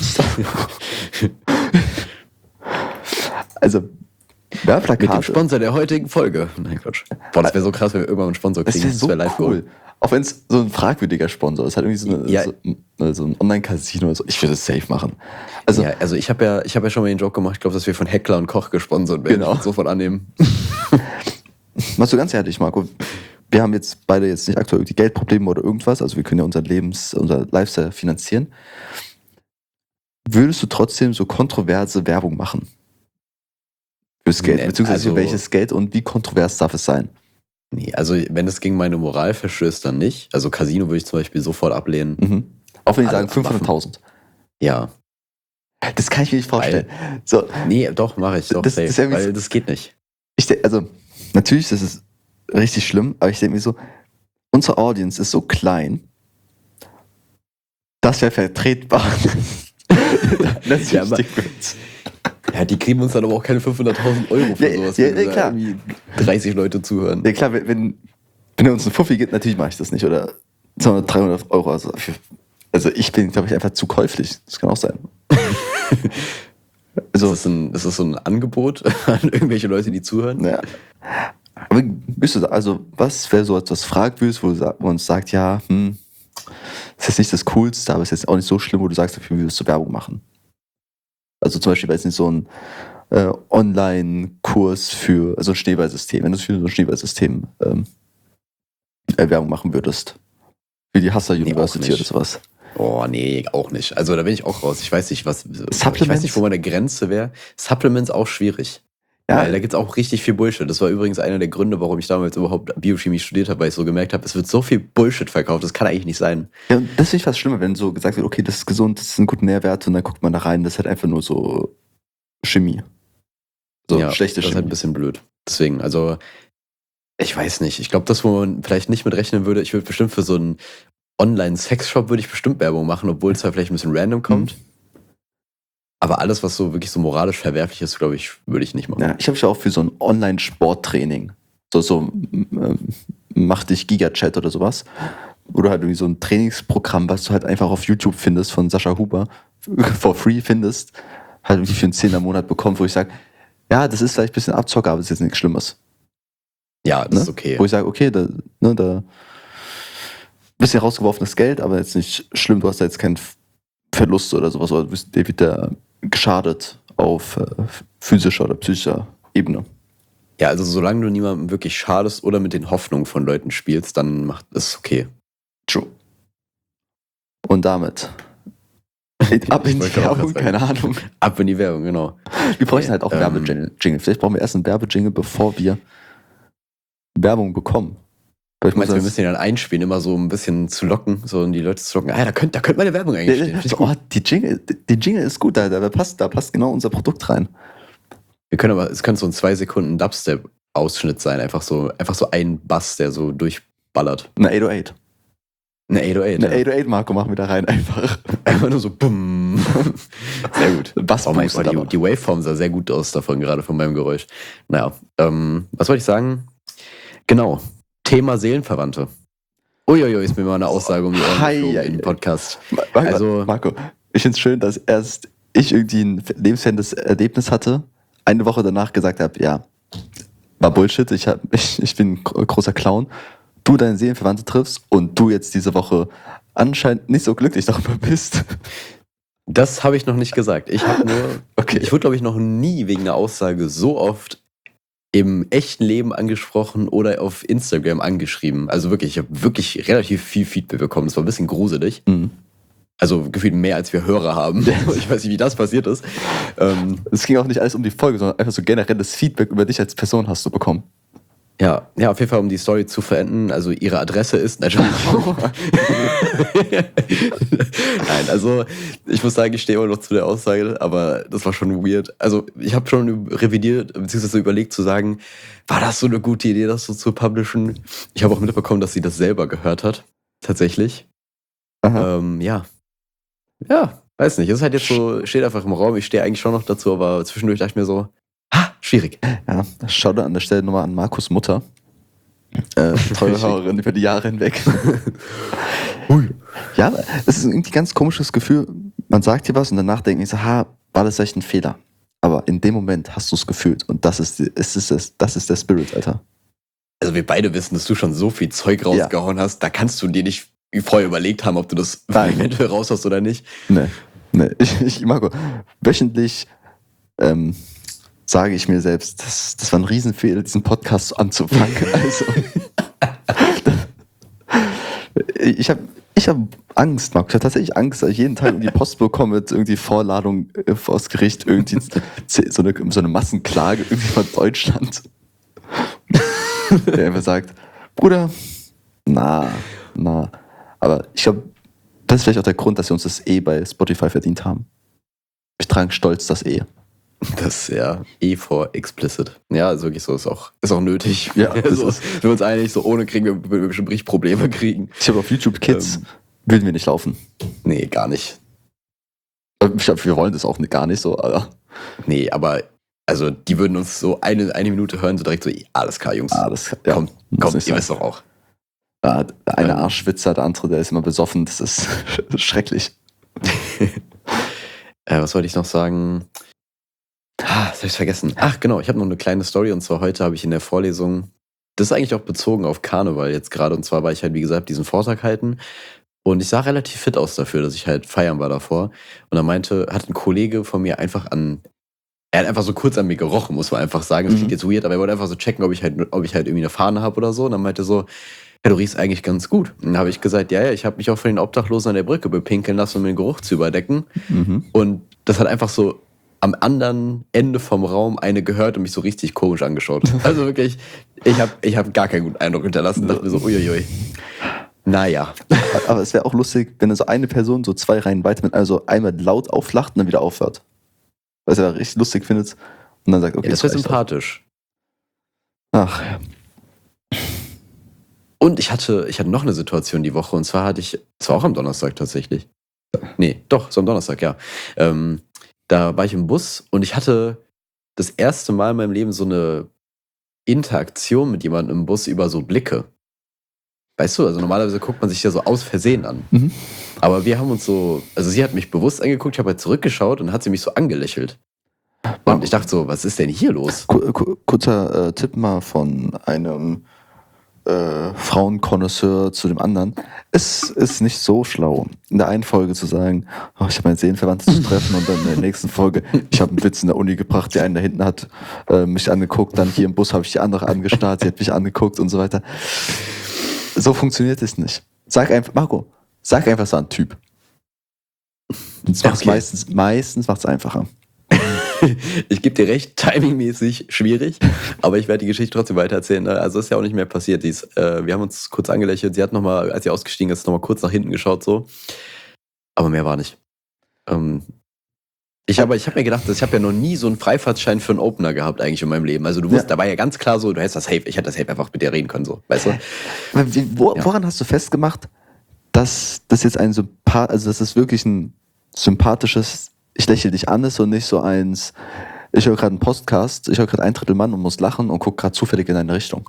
also mit dem Werbeplakate, Sponsor der heutigen Folge. Nein, Quatsch. Boah, das wäre so krass, wenn wir irgendwann einen Sponsor das kriegen. wäre so wär live cool. Auch wenn es so ein fragwürdiger Sponsor ist, halt irgendwie so, eine, Ja. so, äh, so ein Online-Casino oder so. Ich würde es safe machen. Also, Ja, also ich habe ja, ich hab ja schon mal den Joke gemacht, ich glaube, dass wir von Heckler und Koch gesponsert werden. Genau. Ich würd sofort annehmen. machst du ganz ehrlich, Marco, wir haben jetzt beide jetzt nicht aktuell irgendwie Geldprobleme oder irgendwas, also wir können ja unser Lebens-, unser Lifestyle finanzieren. Würdest du trotzdem so kontroverse Werbung machen? Fürs Geld, Nee, beziehungsweise also- welches Geld und wie kontrovers darf es sein? Nee, also wenn es gegen meine Moral verstößt, dann nicht. Also Casino würde ich zum Beispiel sofort ablehnen. Mhm. Auch wenn die Alle sagen fünfhunderttausend. Ja. Das kann ich mir nicht vorstellen. So, Nee, doch, mache ich. Doch, Das- safe, das ist ja wie- weil das geht nicht. ich denk, also, natürlich, das ist richtig schlimm, aber ich denke mir so, unsere Audience ist so klein, das wäre vertretbar. das Ja, aber- Ja, die kriegen uns dann aber auch keine fünfhunderttausend Euro für Ja, sowas, ja, wenn ja, da klar. irgendwie dreißig Leute zuhören. Ja klar, wenn, wenn, wenn er uns einen Fuffi gibt, natürlich mache ich das nicht. Oder zweihundert, dreihundert Euro. Also, für, also ich bin, glaube ich, einfach zu käuflich. Das kann auch sein. Also, Also, ist das, ein, ist das so ein Angebot an irgendwelche Leute, die zuhören? ja. Aber bist du da, also was wäre so etwas fragwürdig, wo, du sa- wo uns sagt, ja, hm, das ist jetzt nicht das Coolste, aber es ist jetzt auch nicht so schlimm, wo du sagst, dafür würdest du Werbung machen. Also zum Beispiel, weil es nicht so ein äh, Online-Kurs für, also ein Schneeballsystem, wenn du für so ein Schneeballsystem ähm, äh, Werbung machen würdest. Wie die Hasser Nee, auch University oder nicht. sowas. Oh, nee, auch nicht. Also da bin ich auch raus. Ich weiß nicht, was. Ich Supplements? weiß nicht, wo meine Grenze wäre. Supplements auch schwierig. Ja. Weil da gibt es auch richtig viel Bullshit. Das war übrigens einer der Gründe, warum ich damals überhaupt Biochemie studiert habe, weil ich so gemerkt habe, es wird so viel Bullshit verkauft, das kann eigentlich nicht sein. Ja, und das finde ich fast schlimmer, wenn so gesagt wird, okay, das ist gesund, das sind gute Nährwerte und dann guckt man da rein, das ist halt einfach nur so Chemie. So ja, schlechte das ist Chemie. halt ein bisschen blöd. Deswegen, also, ich weiß nicht. Ich glaube, das, wo man vielleicht nicht mit rechnen würde, ich würde bestimmt für so einen Online-Sex-Shop würde ich bestimmt Werbung machen, obwohl es halt vielleicht ein bisschen random kommt. Aber alles, was so wirklich so moralisch verwerflich ist, glaube ich, würde ich nicht machen. Ja, ich habe mich auch für so ein Online-Sporttraining, so, so ähm, mach dich Giga-Chat oder sowas, wo du halt irgendwie so ein Trainingsprogramm, was du halt einfach auf YouTube findest von Sascha Huber, for free findest, halt irgendwie für einen Zehner im Monat bekommen, wo ich sage, ja, das ist vielleicht ein bisschen Abzocker, aber es ist jetzt nichts Schlimmes. Ja, das Ne? ist okay. Wo ich sage, okay, da, ne, da bisschen rausgeworfenes Geld, aber jetzt nicht schlimm, du hast da jetzt keinen Verlust oder sowas, oder du bist dir wieder geschadet auf äh, physischer oder psychischer Ebene. Ja, also solange du niemandem wirklich schadest oder mit den Hoffnungen von Leuten spielst, dann macht es okay. True. Und damit ab in Ich die wollte auch Werbung, grad keine sagen. Ahnung. Ab in die Werbung, genau. Wir bräuchten halt auch Ähm, Werbejingle. Vielleicht brauchen wir erst einen Werbejingle, bevor wir Werbung bekommen. Weil ich Ich meine, muss wir das- müssen den dann einspielen, immer so ein bisschen zu locken, so um die Leute zu locken. Ah, da könnte da könnt meine Werbung eigentlich stehen. Finde ich so, gut. oh, die Jingle, die Jingle ist gut, da, da, passt, da passt genau unser Produkt rein. Wir können aber, es könnte so ein zwei Sekunden Dubstep-Ausschnitt sein, einfach so, einfach so ein Bass, der so durchballert. Eine acht null acht. Eine acht null acht. Eine ja. acht null acht Marco machen wir da rein einfach. Einfach nur so bumm. Sehr gut. Bass Oh mein boostet Gott, die, aber. die Waveform sah sehr gut aus davon, gerade von meinem Geräusch. Naja, ähm, was wollte ich sagen? Genau, Thema Seelenverwandte. Uiuiui, ist mir mal eine Aussage um die Ohren Hei, geflogen hei, im hei. Podcast. Marco, Also- Marco, ich finde es schön, dass erst ich irgendwie ein lebensferndes Erlebnis hatte, eine Woche danach gesagt habe, ja, war Bullshit, ich, hab, ich, ich bin ein großer Clown, du deine Seelenverwandte triffst und du jetzt diese Woche anscheinend nicht so glücklich darüber bist. Das habe ich noch nicht gesagt. Ich habe nur, Okay. ich wurde, glaube ich, noch nie wegen einer Aussage so oft im echten Leben angesprochen oder auf Instagram angeschrieben. Also wirklich, ich habe wirklich relativ viel Feedback bekommen. Das war ein bisschen gruselig. Mhm. Also gefühlt mehr, als wir Hörer haben. Ich weiß nicht, wie das passiert ist. Ähm, Es ging auch nicht alles um die Folge, sondern einfach so generelles Feedback über dich als Person hast du bekommen. ja, ja, auf jeden Fall, um die Story zu verenden. Also ihre Adresse ist natürlich. Nein, also ich muss sagen, ich stehe immer noch zu der Aussage, aber das war schon weird. Also ich habe schon revidiert, beziehungsweise überlegt zu sagen, war das so eine gute Idee, das so zu publishen? Ich habe auch mitbekommen, dass sie das selber gehört hat. Tatsächlich. Aha. Ähm, ja. Ja, weiß nicht. Es ist halt jetzt so, steht einfach im Raum. Ich stehe eigentlich schon noch dazu, aber zwischendurch dachte ich mir so, ha, schwierig. Ja, schau da an der Stelle nochmal an Markus Mutter. Äh, treue Hörerin über die Jahre hinweg. Hui. Ja, es ist irgendwie ein ganz komisches Gefühl. Man sagt dir was und danach denkt man so, ha, war das echt ein Fehler? Aber in dem Moment hast du es gefühlt und das ist, die- es ist das, das ist der Spirit, Alter. Also wir beide wissen, dass du schon so viel Zeug rausgehauen hast, da kannst du dir nicht vorher überlegt haben, ob du das Nein. eventuell raus hast oder nicht. Nee, nee. Ich, ich Marco, wöchentlich ähm, sage ich mir selbst, das, das war ein Riesenfehler, diesen Podcast anzufangen. Also, ich habe ich hab Angst, Marco. Ich habe tatsächlich Angst, dass ich jeden Tag irgendwie Post bekomme mit irgendwie Vorladung äh, vors Gericht, irgendwie so eine, so eine Massenklage irgendwie von Deutschland. Der einfach sagt, Bruder, na, na. Aber ich glaube, das ist vielleicht auch der Grund, dass wir uns das eh bei Spotify verdient haben. Wir tragen stolz das eh. Das ist ja eh vor explicit. Ja, also wirklich so, ist auch, ist auch nötig. Ja, das also, ist- sind wir uns einig, so ohne kriegen wir, wir bestimmt richtig Probleme kriegen. Ich habe auf YouTube Kids, Ähm. würden wir nicht laufen. Nee, gar nicht. Ich glaube, wir wollen das auch nicht, gar nicht so, aber Nee, aber also die würden uns so eine, eine Minute hören, so direkt so, alles klar, Jungs. ah, das ja, kommt, muss kommt, nicht ihr sein. wisst doch auch. Ja, der eine Ähm. Arschwitzer, der andere, der ist immer besoffen. Das ist schrecklich. Äh, was wollte ich noch sagen? Ah, das habe ich vergessen. Ach, genau, ich habe noch eine kleine Story und zwar heute habe ich in der Vorlesung, das ist eigentlich auch bezogen auf Karneval jetzt gerade und zwar war ich halt, wie gesagt, diesen Vortrag halten und ich sah relativ fit aus dafür, dass ich halt feiern war davor und dann meinte, hat ein Kollege von mir einfach an, er hat einfach so kurz an mir gerochen, muss man einfach sagen, das Mhm. klingt jetzt weird, aber er wollte einfach so checken, ob ich halt, ob ich halt irgendwie eine Fahne habe oder so und dann meinte er so, ja, du riechst eigentlich ganz gut. Und dann habe ich gesagt, ja, ja, ich habe mich auch von den Obdachlosen an der Brücke bepinkeln lassen, um den Geruch zu überdecken. Mhm. Und das hat einfach so am anderen Ende vom Raum eine gehört und mich so richtig komisch angeschaut. Also wirklich, ich habe ich hab gar keinen guten Eindruck hinterlassen. Dachte mir so, uiuiui. Naja. Aber es wäre auch lustig, wenn so eine Person so zwei Reihen weiter mit, also einmal laut auflacht und dann wieder aufhört. Was er richtig lustig findet und dann sagt, okay, Ja, das wäre reicht auch. sympathisch. Ach, ja. Und ich hatte, ich hatte noch eine Situation die Woche und zwar hatte ich, es war auch am Donnerstag tatsächlich. Nee, doch, so am Donnerstag, ja. Ähm, da war ich im Bus und ich hatte das erste Mal in meinem Leben so eine Interaktion mit jemandem im Bus über so Blicke. Weißt du, also normalerweise guckt man sich ja so aus Versehen an. Mhm. Aber wir haben uns so, also sie hat mich bewusst angeguckt, ich habe halt zurückgeschaut und hat sie mich so angelächelt. Und ich dachte so, was ist denn hier los? Ku- ku- Kurzer äh, Tipp mal von einem äh, Frauenkonnoisseur zu dem anderen. Es ist nicht so schlau, in der einen Folge zu sagen, oh, ich habe meine Seelenverwandte zu treffen und dann in der nächsten Folge, ich habe einen Witz in der Uni gebracht, der einen da hinten hat äh, mich angeguckt, dann hier im Bus habe ich die andere angestarrt, sie hat mich angeguckt und so weiter. So funktioniert es nicht. Sag einfach, Marco, sag einfach, so ein Typ. Das macht's Okay. meistens, meistens macht es einfacher. Ich gebe dir recht, timingmäßig schwierig, aber ich werde die Geschichte trotzdem weitererzählen. ne? Also ist ja auch nicht mehr passiert. Die ist, äh, wir haben uns kurz angelächelt. Sie hat nochmal, als sie ausgestiegen ist, nochmal kurz nach hinten geschaut, so. Aber mehr war nicht. Ähm, ich habe ich hab mir gedacht, ich habe ja noch nie so einen Freifahrtschein für einen Opener gehabt eigentlich in meinem Leben. Also du wusstest, Ja. da war ja ganz klar so, du hättest das Safe, ich hätte das Safe einfach mit dir reden können, so. Weißt du? Aber wie, wo, Ja. Woran hast du festgemacht, dass das jetzt ein Sympath, also dass das wirklich ein sympathisches, ich lächle dich an ist und nicht so eins, ich höre gerade einen Podcast, ich höre gerade ein Drittel Mann und muss lachen und gucke gerade zufällig in eine Richtung.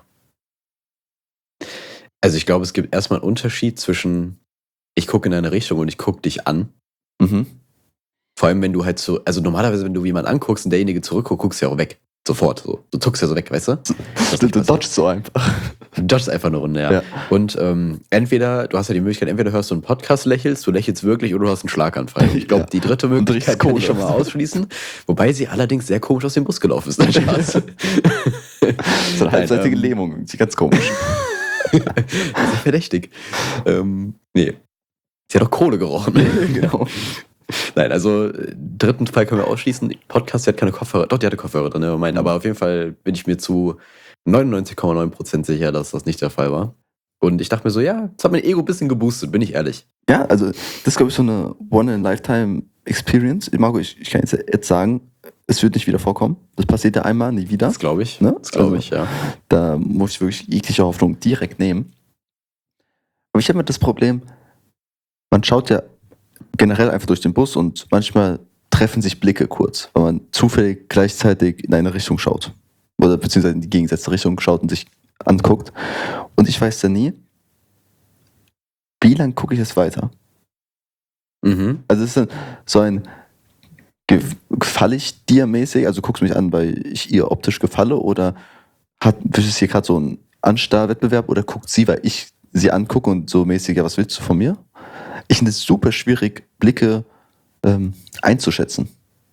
Also ich glaube, es gibt erstmal einen Unterschied zwischen, ich gucke in eine Richtung und ich gucke dich an. Mhm. Vor allem, wenn du halt so, also normalerweise, wenn du jemanden anguckst und derjenige zurückguckt, guckst du ja auch weg. Sofort. So. Du zuckst ja so weg, weißt du? Du, du dodgst so einfach. Du dodgst einfach eine Runde, ja. Ja. Und ähm, entweder, du hast ja die Möglichkeit, entweder hörst du einen Podcast, lächelst, du lächelst wirklich oder du hast einen Schlaganfall. Ich glaube, Ja. die dritte Und Möglichkeit trinkst kann ich Cola. schon mal ausschließen. Wobei sie allerdings sehr komisch aus dem Bus gelaufen ist. Nein, Spaß. So eine halbseitige ähm, Lähmung, irgendwie ganz komisch. Sehr verdächtig. Ähm, nee. Sie hat doch Kohle gerochen. Genau. Nein, also äh, dritten Fall können wir ausschließen. Podcast, die hat keine Kopfhörer. Doch, die hatte Kopfhörer drin, ne? Mhm. Aber auf jeden Fall bin ich mir zu neunundneunzig Komma neun Prozent sicher, dass das nicht der Fall war. Und ich dachte mir so, ja, das hat mein Ego ein bisschen geboostet, bin ich ehrlich. Ja, also das ist, glaube ich, so eine One-in-Lifetime-Experience. Marco, ich, ich kann jetzt, jetzt sagen, es wird nicht wieder vorkommen. Das passiert ja einmal, nie wieder. Das glaube ich. Ne? Das glaube Also- ich, ja. Da muss ich wirklich jegliche Hoffnung direkt nehmen. Aber ich habe mit das Problem, man schaut ja generell einfach durch den Bus und manchmal treffen sich Blicke kurz, weil man zufällig gleichzeitig in eine Richtung schaut. Oder beziehungsweise in die gegensätzliche Richtung schaut und sich anguckt. Und ich weiß dann nie, wie lange gucke ich es weiter. Mhm. Also es ist dann so ein ge- gefalle ich dir mäßig, also guckst du mich an, weil ich ihr optisch gefalle oder hat ist es hier gerade so ein Anstarrwettbewerb oder guckt sie, weil ich sie angucke und so mäßig, ja, was willst du von mir? Ich finde es super schwierig, Blicke ähm, einzuschätzen.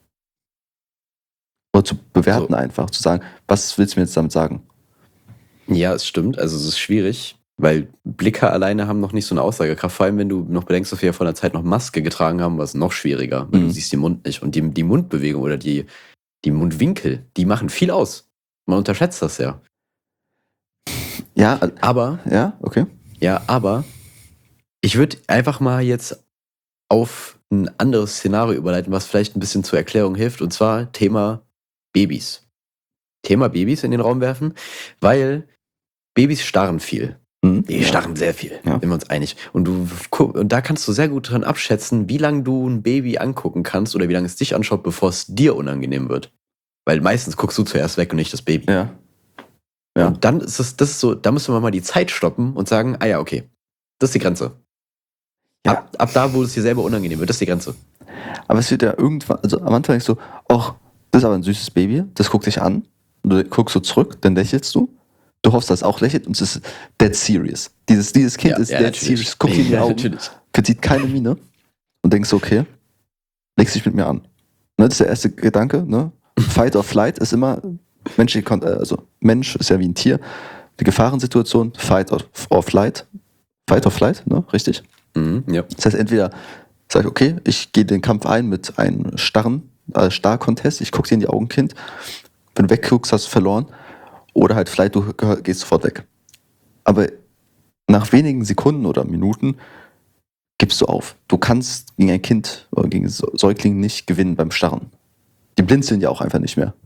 Oder zu bewerten So. einfach, zu sagen, was willst du mir jetzt damit sagen? Ja, es stimmt. Also es ist schwierig, weil Blicke alleine haben noch nicht so eine Aussagekraft. Vor allem, wenn du noch bedenkst, dass wir ja vor einer Zeit noch Maske getragen haben, war es noch schwieriger, weil Mhm. du siehst den Mund nicht. Und die, die Mundbewegung oder die, die Mundwinkel, die machen viel aus. Man unterschätzt das ja. Ja, äh, Aber, ja, okay. ja, aber ich würde einfach mal jetzt auf ein anderes Szenario überleiten, was vielleicht ein bisschen zur Erklärung hilft. Und zwar Thema Babys. Thema Babys in den Raum werfen, weil Babys starren viel. Mhm. Die Ja. starren sehr viel, Ja. sind wir uns einig. Und, du, gu- und da kannst du sehr gut dran abschätzen, wie lange du ein Baby angucken kannst oder wie lange es dich anschaut, bevor es dir unangenehm wird. Weil meistens guckst du zuerst weg und nicht das Baby. Ja. Ja. Und dann ist es das ist so, da müssen wir mal die Zeit stoppen und sagen, ah ja, okay, das ist die Grenze. Ja. Ab, ab da, wo es dir selber unangenehm wird, das ist die Grenze. Aber es wird ja irgendwann, also am Anfang denkst du, ach, das ist aber ein süßes Baby, das guckt dich an, und du guckst so zurück, dann lächelst du, du hoffst, dass es auch lächelt und es ist dead serious. Dieses, dieses Kind Ja, ist ja, dead natürlich. serious, guckt dir in die Ja, Augen, natürlich. verzieht keine Miene und denkst so, okay, legst dich mit mir an. Ne, das ist der erste Gedanke, ne? Fight or flight ist immer, menschliche, Kon- äh, also Mensch ist ja wie ein Tier, die Gefahrensituation, fight or, or flight, fight or flight, ne, richtig? Mhm, ja. Das heißt, entweder sage ich, okay, ich gehe den Kampf ein mit einem starren äh, Starr-Contest, ich gucke dir in die Augen, Kind. Wenn du wegguckst, hast du verloren. Oder halt vielleicht, du geh- gehst sofort weg. Aber nach wenigen Sekunden oder Minuten gibst du auf. Du kannst gegen ein Kind oder gegen Säu- Säugling nicht gewinnen beim Starren. Die blinzeln ja auch einfach nicht mehr.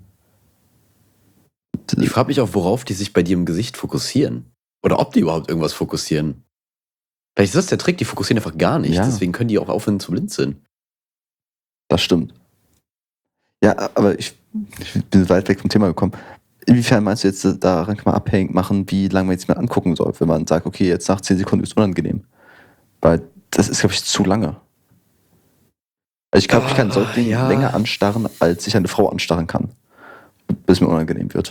Ich frage mich auch, worauf die sich bei dir im Gesicht fokussieren. Oder ob die überhaupt irgendwas fokussieren. Vielleicht ist das der Trick, die fokussieren einfach gar nicht. Ja. Deswegen können die auch aufhören zu blinzeln. Das stimmt. Ja, aber ich, ich bin weit weg vom Thema gekommen. Inwiefern meinst du jetzt, daran kann man abhängig machen, wie lange man jetzt mal angucken soll, wenn man sagt, okay, jetzt nach zehn Sekunden ist unangenehm? Weil das ist, glaube ich, zu lange. Also ich glaube, ich kann einen Ah, Säugling ja. länger anstarren, als ich eine Frau anstarren kann, bis mir unangenehm wird.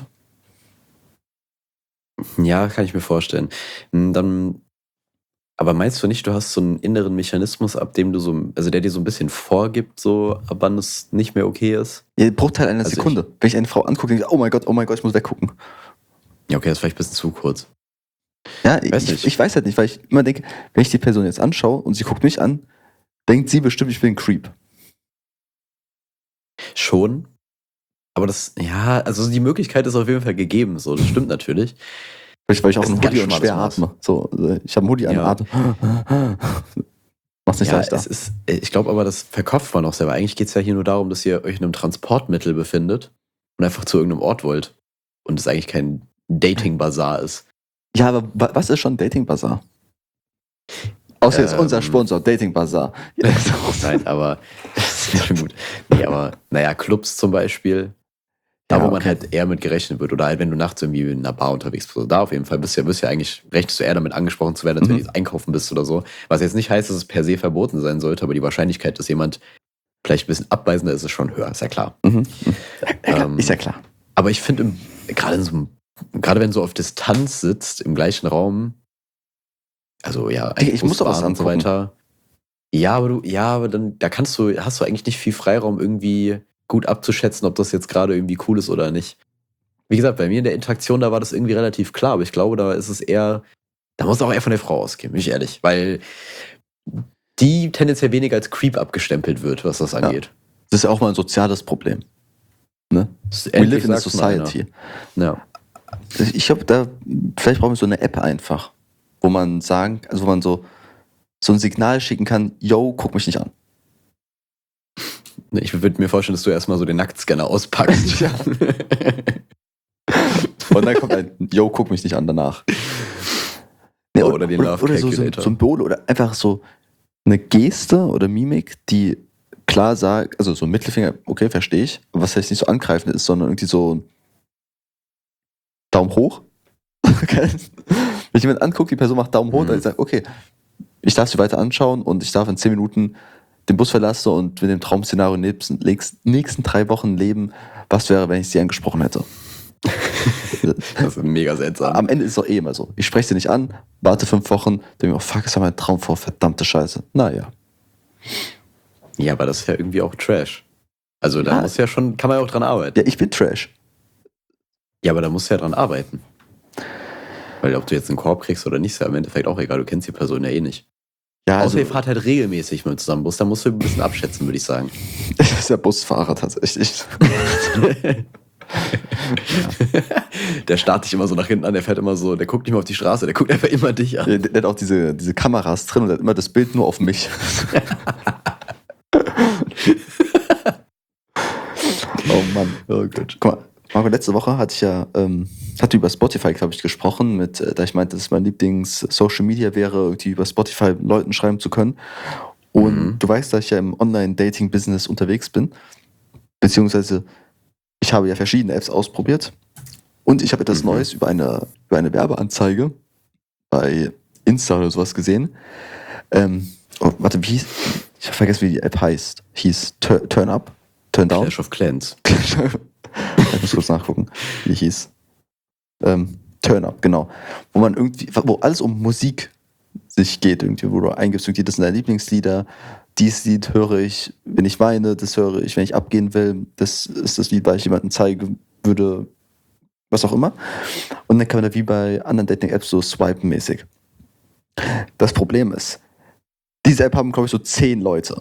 Ja, kann ich mir vorstellen. Hm, Dann, aber meinst du nicht, du hast so einen inneren Mechanismus, ab dem du so, also der dir so ein bisschen vorgibt, so, ab wann es nicht mehr okay ist? Ja, Bruchteil einer Also Sekunde. Wenn ich eine Frau angucke, denke ich, oh mein Gott, oh mein Gott, ich muss weggucken. Ja, okay, das ist vielleicht ein bisschen zu kurz. Ja, Weiß ich, nicht. ich weiß halt nicht, weil ich immer denke, wenn ich die Person jetzt anschaue und sie guckt mich an, denkt sie bestimmt, ich bin ein Creep. Schon. Aber das, ja, also die Möglichkeit ist auf jeden Fall gegeben, so, das stimmt natürlich. Vielleicht, weil ich auch Das ist einen ein ganz Hoodie und schmales schwer Maß. atme. So, äh, ich habe einen Hoodie an, Ja. atme. Mach's nicht Ja, leichter. es ist, ich glaube aber, das verkauft man auch selber. Eigentlich geht es ja hier nur darum, dass ihr euch in einem Transportmittel befindet und einfach zu irgendeinem Ort wollt. Und es eigentlich kein Dating-Bazar ist. Ja, aber wa- was ist schon Dating Bazaar? Außer jetzt Ähm. unser Sponsor, Dating Bazaar. Ja, Nein, aber das ist schon gut. Nee, aber naja, Clubs zum Beispiel. Da, Ja, wo man okay. halt eher mit gerechnet wird. Oder halt, wenn du nachts irgendwie in einer Bar unterwegs bist. Also da auf jeden Fall bist du ja, bist ja eigentlich, rechnest du eher damit angesprochen zu werden, als wenn Mhm. du jetzt einkaufen bist oder so. Was jetzt nicht heißt, dass es per se verboten sein sollte, aber die Wahrscheinlichkeit, dass jemand vielleicht ein bisschen abweisender ist, ist schon höher, ist ja klar. Mhm. Ja, klar, Ähm, ist ja klar. Aber ich finde, gerade in so einem, gerade wenn du auf Distanz sitzt, im gleichen Raum, also ja, Digga, ich muss doch was Busbahn und so angucken. weiter. Ja, aber du, ja, aber dann, da kannst du, hast du eigentlich nicht viel Freiraum, irgendwie gut abzuschätzen, ob das jetzt gerade irgendwie cool ist oder nicht. Wie gesagt, bei mir in der Interaktion, da war das irgendwie relativ klar, aber ich glaube, da ist es eher, da muss es auch eher von der Frau ausgehen, bin ich ehrlich, weil die tendenziell weniger als Creep abgestempelt wird, was das angeht. Das ist ja auch mal ein soziales Problem. Ne? Das ist We endlich live in a sagt's mal society. einer. Ja. Ich glaube, da, vielleicht brauchen wir so eine App einfach, wo man sagen, also wo man so, so ein Signal schicken kann, yo, guck mich nicht an. Ich würde mir vorstellen, dass du erstmal so den Nacktscanner auspackst. Ja. Und dann kommt ein, yo, guck mich nicht an danach. Nee, Oder den Love oder so, so Calculator. Symbole oder einfach so eine Geste oder Mimik, die klar sagt, also so ein Mittelfinger, okay, verstehe ich, aber was heißt nicht so angreifend ist, sondern irgendwie so Daumen hoch. Okay. Wenn jemand anguckt, die Person macht Daumen hoch, Mhm. dann sagt, okay, ich darf sie weiter anschauen und ich darf in zehn Minuten den Bus verlassen und mit dem Traum-Szenario in den nächsten, nächsten drei Wochen leben. Was wäre, wenn ich sie angesprochen hätte? Das ist mega seltsam. Am Ende ist es doch eh immer so. Ich spreche sie nicht an, warte fünf Wochen, denke mir, oh fuck, ist ja mein Traum vor, verdammte Scheiße. Naja. Ja, aber das ist ja irgendwie auch Trash. Also da Ja. muss ja schon, kann man ja auch dran arbeiten. Ja, ich bin Trash. Ja, aber da musst du ja dran arbeiten. Weil ob du jetzt einen Korb kriegst oder nicht, ist ja im Endeffekt auch egal. Du kennst die Person ja eh nicht. Ja, Außer also, ihr fahrt halt regelmäßig mit zusammen Bus, da musst du ein bisschen abschätzen, würde ich sagen. ich bin ja Busfahrer tatsächlich. Der starrt dich immer so nach hinten an, der fährt immer so, der guckt nicht mehr auf die Straße, der guckt einfach immer dich an. Der, der hat auch diese, diese Kameras drin und der hat immer das Bild nur auf mich. Oh Mann. Oh Gott. Guck mal, Marco, letzte Woche hatte ich ja, ähm, hatte über Spotify, glaube ich, gesprochen, mit, äh, da ich meinte, dass mein Lieblings-Social Media wäre, irgendwie über Spotify Leuten schreiben zu können. Und Mhm. du weißt, dass ich ja im Online-Dating-Business unterwegs bin. Beziehungsweise, ich habe ja verschiedene Apps ausprobiert. Und ich habe etwas Mhm. Neues über eine, über eine Werbeanzeige bei Insta oder sowas gesehen. Ähm, oh, warte, wie hieß, ich habe vergessen, wie die App heißt. Hieß Tur- Turn Up? Turn Down? Clash of Clans. Ich muss kurz nachgucken, wie die hieß. Ähm, Turn Up, genau. Wo man irgendwie, wo alles um Musik sich geht, irgendwie, wo du eingibst, irgendwie, das sind deine Lieblingslieder, dieses Lied höre ich, wenn ich weine, das höre ich, wenn ich abgehen will, das ist das Lied, weil ich jemandem zeigen würde, was auch immer. Und dann kann man da wie bei anderen Dating-Apps so swipen-mäßig. Das Problem ist, diese App haben, glaube ich, so zehn Leute.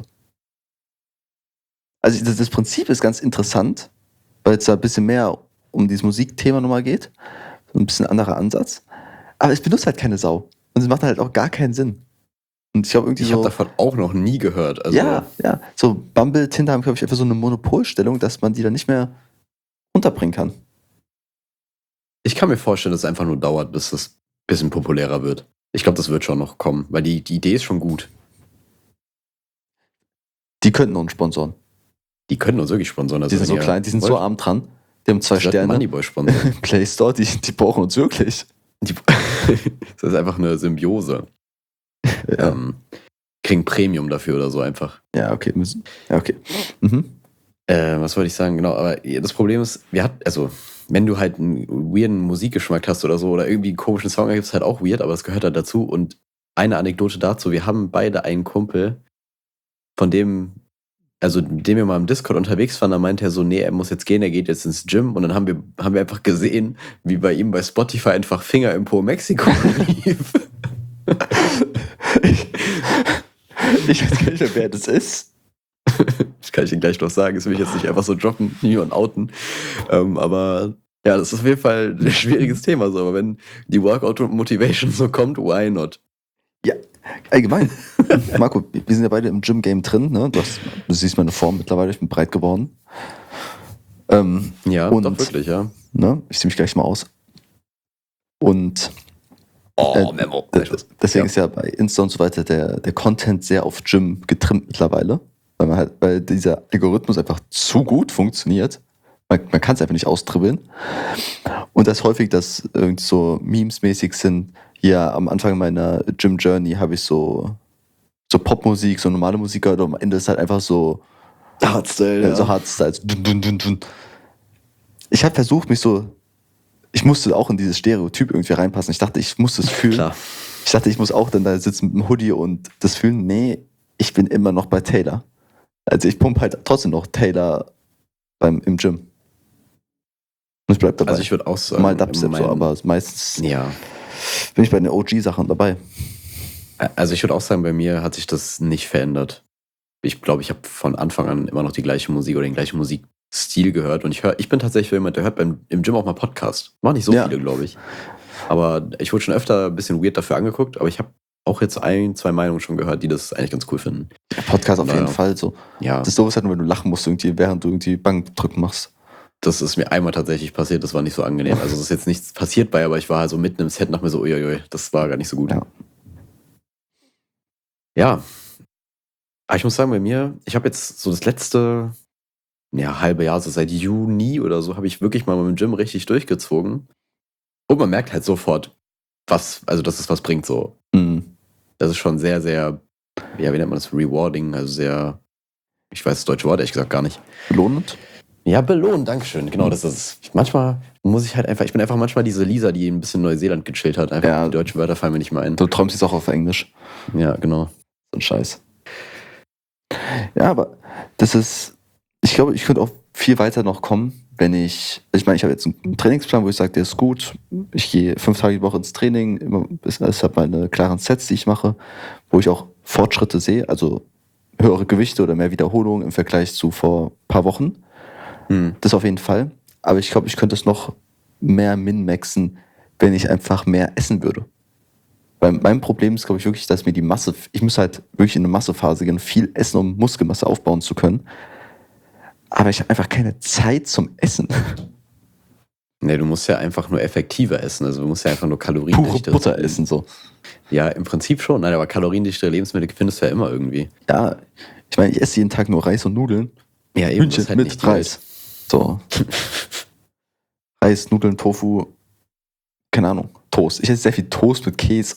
Also das, das Prinzip ist ganz interessant, weil es da ein bisschen mehr um dieses Musikthema nochmal geht. So ein bisschen anderer Ansatz. Aber es benutzt halt keine Sau. Und es macht halt auch gar keinen Sinn. Und ich glaube irgendwie Ich so... habe davon auch noch nie gehört. Also, ja, ja. So Bumble, Tinder haben, glaube ich, einfach so eine Monopolstellung, dass man die dann nicht mehr unterbringen kann. ich kann mir vorstellen, dass es einfach nur dauert, bis das ein bisschen populärer wird. Ich glaube, das wird schon noch kommen, weil die, die Idee ist schon gut. Die könnten uns sponsoren. Die können uns wirklich sponsoren. Also Die sind so wenn ihr klein, die sind so wollt, arm dran. Die haben zwei ihr seid ein Sterne. Moneyboy-Sponsor. Play Store, die, die brauchen uns wirklich. Die, das ist einfach eine Symbiose. Ja, Ähm, kriegen Premium dafür oder so einfach. ja okay. Müssen. Ja, okay. Mhm. Äh, was wollte ich sagen? Genau, aber das Problem ist, wir hatten, also, wenn du halt einen weirden Musikgeschmack hast oder so oder irgendwie einen komischen Song, gibt es halt auch weird, aber das gehört halt dazu. Und eine Anekdote dazu: Wir haben beide einen Kumpel, von dem, also mit dem wir mal im Discord unterwegs waren, da meinte er so, nee, er muss jetzt gehen, er geht jetzt ins Gym. Und dann haben wir, haben wir einfach gesehen, wie bei ihm bei Spotify einfach Finger im Po Mexiko lief. Ich, ich weiß gar nicht mehr, wer das ist. Das kann ich Ihnen gleich noch sagen, das will ich jetzt nicht einfach so droppen, niemand outen. Ähm, aber ja, das ist auf jeden Fall ein schwieriges Thema. So. Aber wenn die Workout-Motivation so kommt, why not? Allgemein. Marco, wir sind ja beide im Gym-Game drin. Ne? Du, hast, du siehst meine Form mittlerweile, ich bin breit geworden. Ähm, Ja, und, doch wirklich, ja. Ne? Ich ziehe mich gleich mal aus. Und Oh, Äh, Memo. d- d- deswegen Ja. ist ja bei Insta und so weiter der, der Content sehr auf Gym getrimmt mittlerweile. Weil, man halt, weil dieser Algorithmus einfach zu gut funktioniert. Man, man kann es einfach nicht austribbeln. Und das häufig, dass irgendwie so Memes-mäßig sind. Ja, am Anfang meiner Gym Journey habe ich so, so Popmusik, so normale Musik gehört. Und am Ende ist halt einfach so, Hardstyle, äh, ja. so Hardstyle. So dun, dun, dun, dun. Ich habe versucht, mich so. Ich musste auch in dieses Stereotyp irgendwie reinpassen. Ich dachte, ich muss das fühlen. Klar. Ich dachte, ich muss auch dann da sitzen mit dem Hoodie und das fühlen. Nee, ich bin immer noch bei Taylor. Also ich pumpe halt trotzdem noch Taylor beim, im Gym. Und ich bleib dabei. Also ich würde auch sagen, Mal Dubstep mein- so, aber meistens Ja. bin ich bei den O G-Sachen dabei. Also ich würde auch sagen, bei mir hat sich das nicht verändert. Ich glaube, ich habe von Anfang an immer noch die gleiche Musik oder den gleichen Musikstil gehört. Und ich höre, ich bin tatsächlich jemand, der hört beim, im Gym auch mal Podcast. War nicht so Ja. viele, glaube ich. Aber ich wurde schon öfter ein bisschen weird dafür angeguckt, aber ich habe auch jetzt ein, zwei Meinungen schon gehört, die das eigentlich ganz cool finden. Podcast auf Naja. jeden Fall so. Ja, Das ist sowas halt nur, wenn du lachen musst, irgendwie, während du irgendwie Bankdrücken machst. das ist mir einmal tatsächlich passiert, das war nicht so angenehm. Also es ist jetzt nichts passiert bei, aber ich war halt so mitten im Set nach mir so, uiuiui, das war gar nicht so gut. Ja. Ja. Aber ich muss sagen, bei mir, ich habe jetzt so das letzte ja, halbe Jahr, so seit Juni oder so, habe ich wirklich mal mit dem Gym richtig durchgezogen. Und man merkt halt sofort, was, also dass es was bringt so. Mhm. Das ist schon sehr, sehr, ja, wie nennt man das, rewarding, also sehr, ich weiß das deutsche Wort ehrlich gesagt gar nicht. Lohnend? Ja, belohnen, Dankeschön. Genau, das ist es. Manchmal muss ich halt einfach, ich bin einfach manchmal diese Lisa, die ein bisschen Neuseeland gechillt hat. Einfach Ja. die deutschen Wörter fallen mir nicht mehr ein. Du träumst jetzt auch auf Englisch. Ja, genau. So ein Scheiß. Ja, aber das ist, ich glaube, ich könnte auch viel weiter noch kommen, wenn ich, ich meine, ich habe jetzt einen Trainingsplan, wo ich sage, der ist gut. Ich gehe fünf Tage die Woche ins Training, immer, ich habe meine klaren Sets, die ich mache, wo ich auch Fortschritte sehe, also höhere Gewichte oder mehr Wiederholungen im Vergleich zu vor ein paar Wochen. Hm. Das auf jeden Fall. Aber ich glaube, ich könnte es noch mehr min-maxen, wenn ich einfach mehr essen würde. Weil mein Problem ist, glaube ich, wirklich, dass mir die Masse, ich muss halt wirklich in eine Massephase gehen, viel essen, um Muskelmasse aufbauen zu können. Aber ich habe einfach keine Zeit zum Essen. Nee, du musst ja einfach nur effektiver essen. Also du musst ja einfach nur Pure kaloriendichter Butter essen, so. Ja, im Prinzip schon. Nein, aber kaloriendichtere Lebensmittel findest du ja immer irgendwie. Ja, ich meine, ich esse jeden Tag nur Reis und Nudeln. Ja, eben. Hühnchen das ist halt mit nicht die Reis. So. Reis, Nudeln, Tofu, keine Ahnung, Toast. Ich esse sehr viel Toast mit Käse.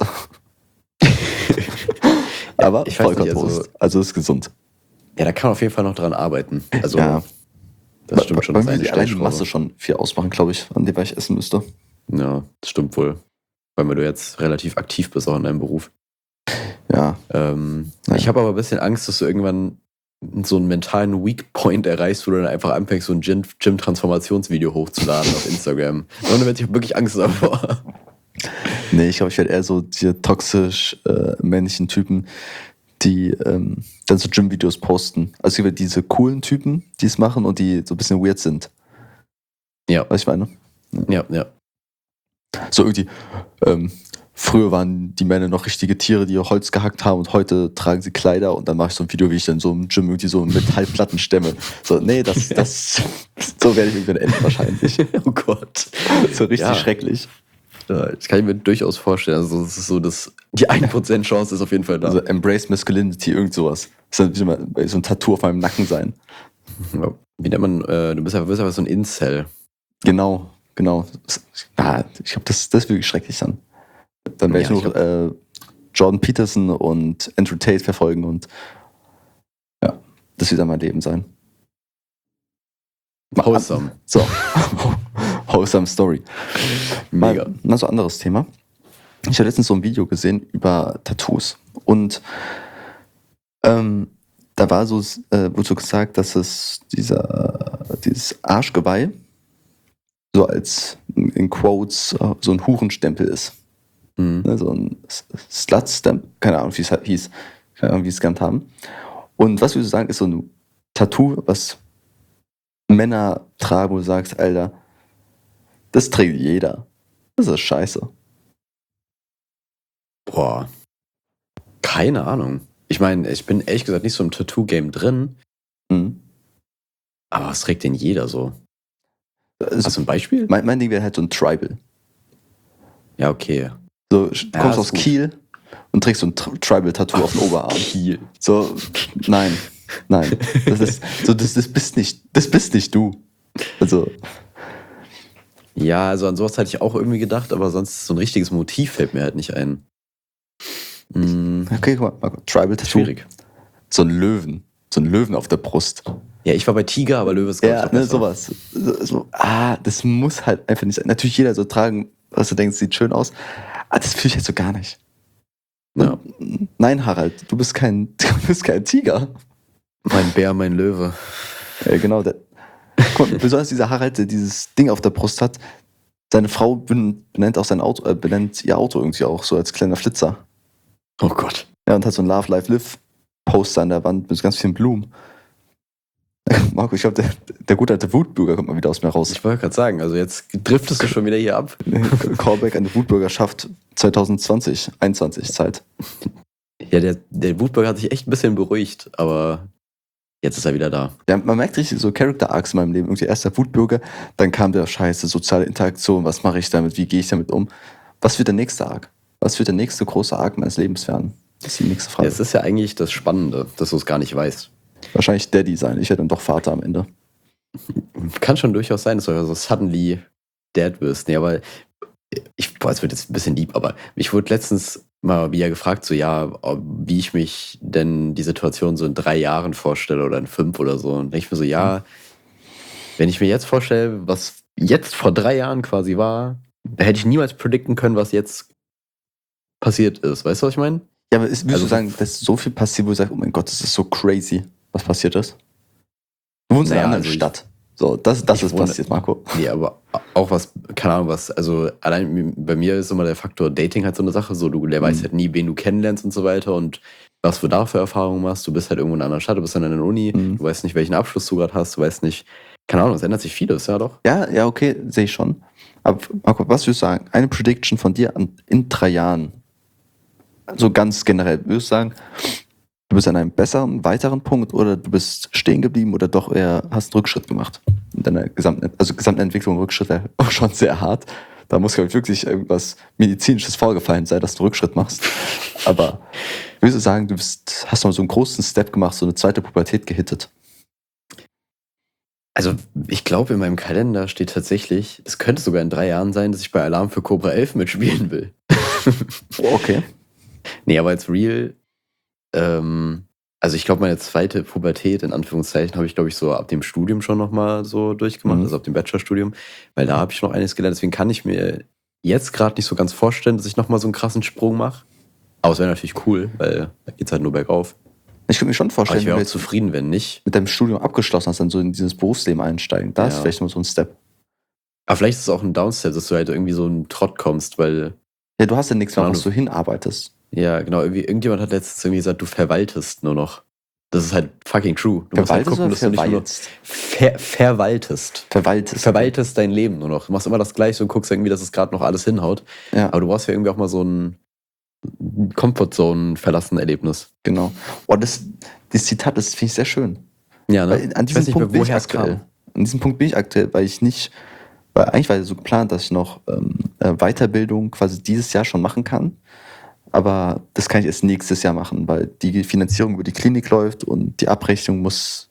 Aber ich weiß nicht, Vollkorntoast. also- Also ist gesund. Ja, da kann man auf jeden Fall noch dran arbeiten. Also, Ja. das stimmt schon. Bei das mir ist eine die allein die Stellschraube. Masse schon viel ausmachen, glaube ich, an der ich essen müsste. Ja, das stimmt wohl. Weil du jetzt relativ aktiv bist auch in deinem Beruf. Ja. Ähm, Ja. Ich habe aber ein bisschen Angst, dass du irgendwann so einen mentalen Weak Point erreichst, wo du dann einfach anfängst, so ein Gym- Gym-Transformationsvideo hochzuladen auf Instagram. Und dann ich habe wirklich Angst davor. Nee, ich glaube, ich werde eher so die toxisch äh, männlichen Typen, die ähm, dann so Gym-Videos posten. Also es gibt ja diese coolen Typen, die es machen und die so ein bisschen weird sind. Ja. Weißt du, was ich meine? Ja, ja. So irgendwie, ähm, früher waren die Männer noch richtige Tiere, die Holz gehackt haben und heute tragen sie Kleider und dann mache ich so ein Video, wie ich dann so im Gym irgendwie so Metallplatten stemme. So, nee, das, das, so werde ich irgendwann enden wahrscheinlich. Oh Gott. So richtig Ja. schrecklich. Ja, das kann ich mir durchaus vorstellen. Also, das ist so, das, die ein Prozent Chance ist auf jeden Fall da. Also Embrace Masculinity, irgend sowas. Das soll so ein Tattoo auf meinem Nacken sein. Wie nennt man, äh, du bist aber, bist aber so ein Incel. Genau, genau. Ah, ich glaube, das, das ist wirklich schrecklich dann. Dann werde Ja, ich ich nur äh, Jordan Peterson und Andrew Tate verfolgen und ja, das wird dann mein Leben sein. Wholesome. So. Wholesome Story. Mega. Mal, mal so ein anderes Thema. Ich habe letztens so ein Video gesehen über Tattoos und ähm, da war so, äh, wurde so gesagt, dass es dieser, dieses Arschgeweih so als in Quotes äh, so ein Hurenstempel ist. Mhm. Ne, so ein Slut-Stamp, keine Ahnung, wie es halt hieß, keine Ahnung, wie es genannt haben. Und was würdest du sagen, ist so ein Tattoo, was Männer tragen, wo du sagst, Alter, das trägt jeder. Das ist scheiße. Boah. Keine Ahnung. Ich meine, ich bin ehrlich gesagt nicht so im Tattoo-Game drin, Mhm. aber was trägt denn jeder so? Also, Hast du ein Beispiel? mein, mein Ding wäre halt so ein Tribal. Ja, okay. So, du Ja, kommst ist aus gut. Kiel und trägst so ein Tri- Tribal-Tattoo auf den Oberarm. Kiel. So, nein, nein. Das ist, so, das, das bist nicht, das bist nicht du. Also, Ja, also an sowas hatte ich auch irgendwie gedacht, aber sonst so ein richtiges Motiv fällt mir halt nicht ein. Hm, okay, guck mal, Tribal-Tattoo. schwierig. So ein Löwen. So ein Löwen auf der Brust. Ja, ich war bei Tiger, aber Löwe ist glaub ich, Ja, auch ne, besser. sowas. So, so, ah, das muss halt einfach nicht sein. Natürlich jeder so tragen, was du denkst, sieht schön aus. Ah, das fühle ich jetzt so gar nicht. Ja. Nein, Harald, du bist kein, du bist kein Tiger. Mein Bär, mein Löwe. Ja, genau. Der, guck mal, besonders dieser Harald, der dieses Ding auf der Brust hat, seine Frau ben- benennt auch sein Auto, äh, benennt ihr Auto irgendwie auch so als kleiner Flitzer. Oh Gott. Ja, und hat so ein Love, Life, Live Poster an der Wand mit ganz vielen Blumen. Marco, ich glaube, der, der gute alte Wutbürger kommt mal wieder aus mir raus. Ich wollte gerade sagen, also jetzt driftest du schon wieder hier ab. Callback an die Wutbürgerschaft zwanzig zwanzig, einundzwanzig Zeit. Ja, der, der Wutbürger hat sich echt ein bisschen beruhigt, aber jetzt ist er wieder da. Ja, man merkt richtig so Character Arcs in meinem Leben. Irgendwie erst der Wutbürger, dann kam der Scheiße, soziale Interaktion, was mache ich damit, wie gehe ich damit um? Was wird der nächste Arc? Was wird der nächste große Arc meines Lebens werden? Das ist die nächste Ja, Frage. es ist ja eigentlich das Spannende, dass du es gar nicht weißt. Wahrscheinlich Daddy sein. Ich werde dann doch Vater am Ende. Kann schon durchaus sein, dass du so suddenly Dad wirst. Nee, aber ich, boah, es wird jetzt ein bisschen lieb, aber ich wurde letztens mal wieder gefragt, so ja, ob- wie ich mich denn die Situation so in drei Jahren vorstelle oder in fünf oder so. Und ich mir so, ja, wenn ich mir jetzt vorstelle, was jetzt vor drei Jahren quasi war, hätte ich niemals predikten können, was jetzt passiert ist. Weißt du, was ich meine? Ja, aber ist, würdest Also- du sagen, dass so viel passiert, wo du sagst, oh mein Gott, das ist so crazy, was passiert ist? Du wohnst in Naja, einer anderen also ich- Stadt. So, das, das ich ist wohne- passiert, Marco. Nee, aber auch was, keine Ahnung, was, also allein bei mir ist immer der Faktor Dating halt so eine Sache, so du, der weiß Mhm. halt nie, wen du kennenlernst und so weiter und was du da für Erfahrungen machst. Du bist halt irgendwo in einer anderen Stadt, du bist dann in der Uni, Mhm. du weißt nicht, welchen Abschluss du gerade hast, du weißt nicht, keine Ahnung, es ändert sich vieles, ja doch. Ja, ja, okay, sehe ich schon. Aber Marco, was würdest du sagen? Eine Prediction von dir an, in drei Jahren. So ganz generell, würdest du sagen, du bist an einem besseren, weiteren Punkt oder du bist stehen geblieben oder doch eher hast einen Rückschritt gemacht? In deiner gesamten, also gesamten Entwicklung, Rückschritt wäre auch schon sehr hart. Da muss, glaube ich, wirklich irgendwas Medizinisches vorgefallen sein, dass du Rückschritt machst. Aber würdest du sagen, du bist, hast noch so einen großen Step gemacht, so eine zweite Pubertät gehittet? Also ich glaube, in meinem Kalender steht tatsächlich, es könnte sogar in drei Jahren sein, dass ich bei Alarm für Cobra elf mitspielen will. Oh, okay. Nee, aber jetzt real, ähm, also ich glaube, meine zweite Pubertät, in Anführungszeichen, habe ich, glaube ich, so ab dem Studium schon nochmal so durchgemacht, Mhm. also ab dem Bachelorstudium, weil da habe ich noch einiges gelernt, deswegen kann ich mir jetzt gerade nicht so ganz vorstellen, dass ich nochmal so einen krassen Sprung mache. Aber es wäre natürlich cool, weil da geht es halt nur bergauf. Ich könnte mir schon Aber vorstellen, ich wenn wäre du auch jetzt zufrieden, wenn nicht. mit deinem Studium abgeschlossen hast, dann so in dieses Berufsleben einsteigen. Da ist Ja. vielleicht nur so ein Step. Aber vielleicht ist es auch ein Downstep, dass du halt irgendwie so einen Trott kommst, weil, Ja, du hast ja nichts mehr, Keine was du hinarbeitest. ja, genau, irgendwie, irgendjemand hat letztens irgendwie gesagt, du verwaltest nur noch. Das ist halt fucking true. Du musst halt Verwaltest gucken, oder dass du nicht nur verweilst? ver verwaltest. Verwaltest. Verwaltest dein Leben nur noch. Du machst immer das Gleiche und guckst irgendwie, dass es gerade noch alles hinhaut. Ja, Aber du brauchst ja irgendwie auch mal so ein Comfortzone-verlassen-Erlebnis. genau. Oh, das, das Zitat, das finde ich sehr schön. Ja, ne? Weil an Ich weiß diesem nicht Punkt mehr, bin ich woher es aktuell. kam. An diesem Punkt bin ich aktuell, weil ich nicht, weil eigentlich war es so geplant, dass ich noch ähm, äh, Weiterbildung quasi dieses Jahr schon machen kann. Aber das kann ich erst nächstes Jahr machen, weil die Finanzierung über die Klinik läuft und die Abrechnung muss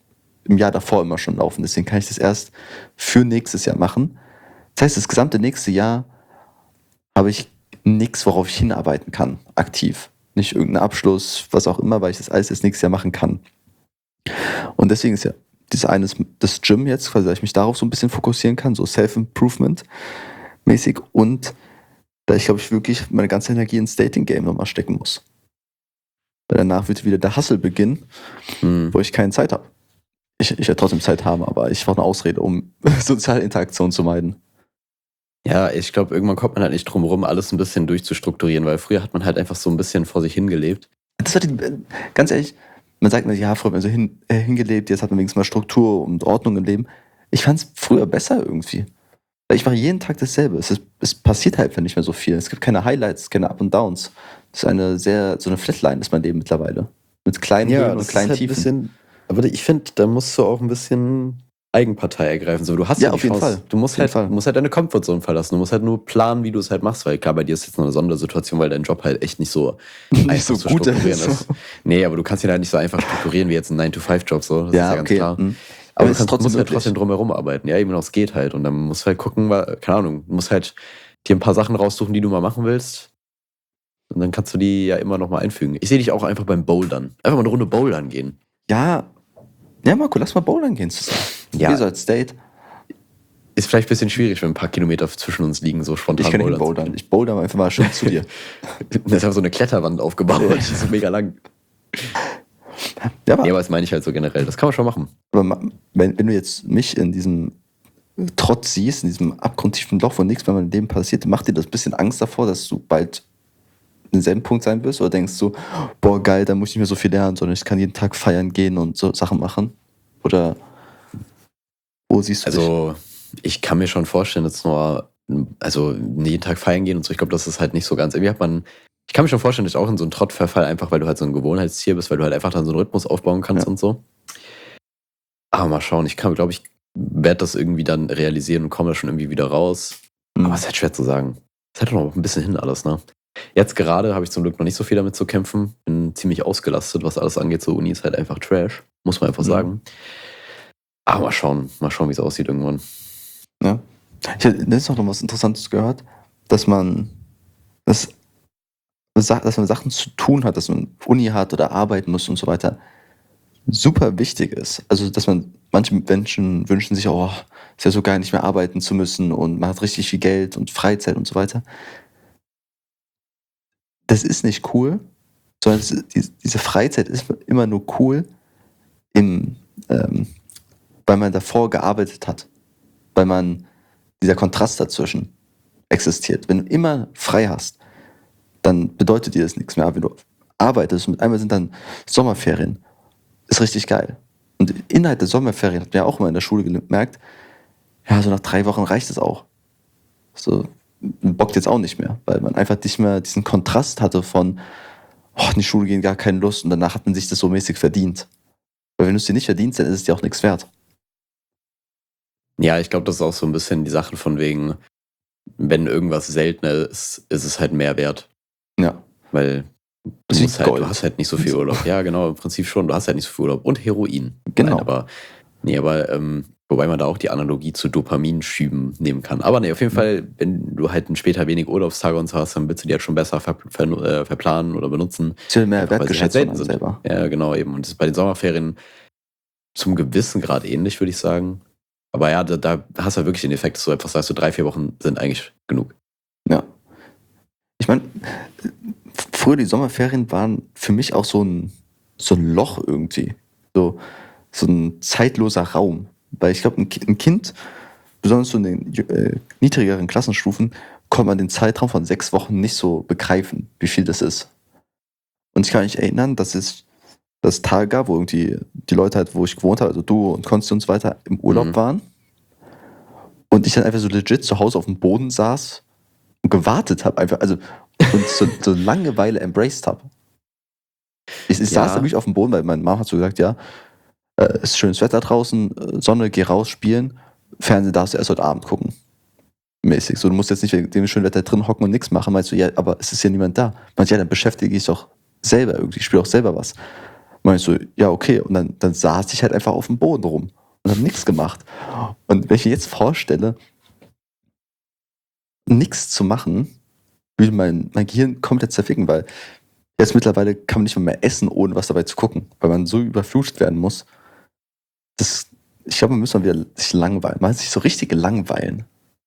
im Jahr davor immer schon laufen. Deswegen kann ich das erst für nächstes Jahr machen. Das heißt, das gesamte nächste Jahr habe ich nichts, worauf ich hinarbeiten kann, aktiv. Nicht irgendeinen Abschluss, was auch immer, weil ich das alles das nächste Jahr machen kann. Und deswegen ist ja das eine ist das Gym jetzt, weil ich mich darauf so ein bisschen fokussieren kann, so Self-Improvement mäßig, und da ich glaube ich wirklich meine ganze Energie ins Dating-Game nochmal stecken muss. Weil danach wird wieder der Hustle beginnen, Hm. wo ich keine Zeit habe. Ich, ich werde trotzdem Zeit haben, aber ich brauche eine Ausrede, um soziale Interaktion zu meiden. Ja, ich glaube, irgendwann kommt man halt nicht drum rum, alles ein bisschen durchzustrukturieren, weil früher hat man halt einfach so ein bisschen vor sich hingelebt. Das war die, ganz ehrlich, man sagt mir, ja, früher hat man so hin, äh, hingelebt, jetzt hat man wenigstens mal Struktur und Ordnung im Leben. Ich fand es früher besser irgendwie. Weil ich mache jeden Tag dasselbe. Es, ist, es passiert halt nicht mehr so viel. Es gibt keine Highlights, keine Up und Downs. Das ist eine sehr, so eine Flatline ist mein Leben mittlerweile. Mit kleinen Höhen und kleinen halt ein Tiefen. bisschen, aber ich finde, da musst du auch ein bisschen Eigenpartei ergreifen. So, du hast Ja, ja die auf jeden Chance. Fall. Du musst Auf jeden halt, Fall. du musst halt deine Comfortzone verlassen. Du musst halt nur planen, wie du es halt machst, weil klar, bei dir ist jetzt noch eine Sondersituation, weil dein Job halt echt nicht so Nicht einfach so zu gut strukturieren ist. ist. Nee, aber du kannst ihn halt nicht so einfach strukturieren wie jetzt ein nine to five Job, so. Das Ja, ist ja ganz okay. klar. mhm. Aber, Aber du es ist kannst, trotzdem musst halt möglich. trotzdem drumherum arbeiten. Ja, eben noch, es geht halt. Und dann musst du halt gucken, weil, keine Ahnung, du musst halt dir ein paar Sachen raussuchen, die du mal machen willst. Und dann kannst du die ja immer noch mal einfügen. Ich sehe dich auch einfach beim Bouldern. Einfach mal eine Runde Bouldern gehen. Ja, ja, Marco, lass mal bouldern gehen zusammen. Ja. Wir so als Date. Ist vielleicht ein bisschen schwierig, wenn ein paar Kilometer zwischen uns liegen, so spontan Ich kann nicht bouldern zu bouldern. Ich boulder einfach mal schön zu dir. gehen. Da ist einfach so eine Kletterwand aufgebaut, die ist so mega lang. Ja, aber, Ja, aber das meine ich halt so generell. Das kann man schon machen. aber ma- wenn, wenn du jetzt mich in diesem Trotz siehst, in diesem abgrundtiefen Loch, wo nichts mehr in meinem Leben passiert, macht dir das ein bisschen Angst davor, dass du bald in demselben Punkt sein wirst? Oder denkst du, boah, geil, da muss ich nicht mehr so viel lernen, sondern ich kann jeden Tag feiern gehen und so Sachen machen? Oder wo siehst du dich? Also, ich kann mir schon vorstellen, dass nur, also jeden Tag feiern gehen und so, ich glaube, das ist halt nicht so ganz. Irgendwie hat man, ich kann mir schon vorstellen, dass ich auch in so einen Trott verfall, einfach weil du halt so ein Gewohnheitstier bist, weil du halt einfach dann so einen Rhythmus aufbauen kannst Ja. und so. Aber mal schauen, ich kann, glaube ich, werde das irgendwie dann realisieren und komme da schon irgendwie wieder raus. Hm. Aber es ist halt schwer zu sagen. Es hat doch noch ein bisschen hin alles, ne? Jetzt gerade habe ich zum Glück noch nicht so viel damit zu kämpfen. Bin ziemlich ausgelastet, was alles angeht. So Uni ist halt einfach Trash, muss man einfach Mhm. sagen. Aber mal schauen, mal schauen, wie es aussieht irgendwann. Ja. Ich habe letztens noch was Interessantes gehört, dass man, dass, dass man Sachen zu tun hat, dass man Uni hat oder arbeiten muss und so weiter, super wichtig ist. Also, dass man, manche Menschen wünschen sich, oh, ist ja so geil, nicht mehr arbeiten zu müssen und man hat richtig viel Geld und Freizeit und so weiter. Das ist nicht cool, sondern es, die, diese Freizeit ist immer nur cool, im, ähm, weil man davor gearbeitet hat. Weil man dieser Kontrast dazwischen existiert. Wenn du immer frei hast, dann bedeutet dir das nichts mehr. Aber wenn du arbeitest und mit einmal sind dann Sommerferien, ist richtig geil. Und innerhalb der Sommerferien hat man ja auch immer in der Schule gemerkt, ja, so nach drei Wochen reicht es auch. So, bockt jetzt auch nicht mehr, weil man einfach nicht mehr diesen Kontrast hatte von, oh, in die Schule gehen, gar keine Lust, und danach hat man sich das so mäßig verdient. Weil wenn du es dir nicht verdienst, dann ist es dir auch nichts wert. Ja, ich glaube, das ist auch so ein bisschen die Sache von wegen, wenn irgendwas seltener ist, ist es halt mehr wert. Ja. Weil du, Das ist musst halt, Gold. du hast halt nicht so viel Urlaub. Ja, genau, im Prinzip schon. Du hast halt nicht so viel Urlaub. Und Heroin. Genau. Nein, aber, nee, aber, ähm, wobei man da auch die Analogie zu Dopaminschüben nehmen kann. Aber nee, auf jeden Fall, wenn du halt später wenig Urlaubstage und so hast, dann willst du die halt schon besser ver ver äh, verplanen oder benutzen. Es wird mehr Einfach, weil sie halt wertgeschätzt von selten einem sind. selber. Ja, genau, eben. Und das ist bei den Sommerferien zum gewissen Grad ähnlich, würde ich sagen. Aber ja, da, da hast du halt wirklich den Effekt, dass du einfach sagst, so drei, vier Wochen sind eigentlich genug. Ja. Ich meine, früher die Sommerferien waren für mich auch so ein, so ein Loch irgendwie. So, so ein zeitloser Raum. Weil ich glaube, ein, Ki- ein Kind, besonders so in den äh, niedrigeren Klassenstufen, konnte man den Zeitraum von sechs Wochen nicht so begreifen, wie viel das ist. Und ich kann mich erinnern, dass es das Tage gab, wo irgendwie die Leute halt, wo ich gewohnt habe, also du und Konsti und so weiter, im Urlaub Mhm. waren. Und ich dann einfach so legit zu Hause auf dem Boden saß und gewartet habe, einfach, also und so, so Langeweile embraced habe. Ich, ich Ja. saß da wirklich auf dem Boden, weil meine Mama hat so gesagt, ja, äh, es ist schönes Wetter draußen, äh, Sonne, geh raus, spielen, Fernsehen darfst du erst heute Abend gucken. Mäßig. So, du musst jetzt nicht wegen dem schönen Wetter drin hocken und nichts machen, meinst du, ja, aber es ist ja niemand da. Meinst du, ja, dann beschäftige ich dich doch selber irgendwie, ich spiele auch selber was. Und ich so, ja, okay. Und dann, dann saß ich halt einfach auf dem Boden rum und habe nichts gemacht. Und wenn ich mir jetzt vorstelle, nichts zu machen, würde mein, mein Gehirn komplett zerficken, weil jetzt mittlerweile kann man nicht mehr, mehr essen, ohne was dabei zu gucken, weil man so überflutet werden muss. Das, ich glaube, man muss mal wieder sich langweilen. Man hat sich so richtig langweilen.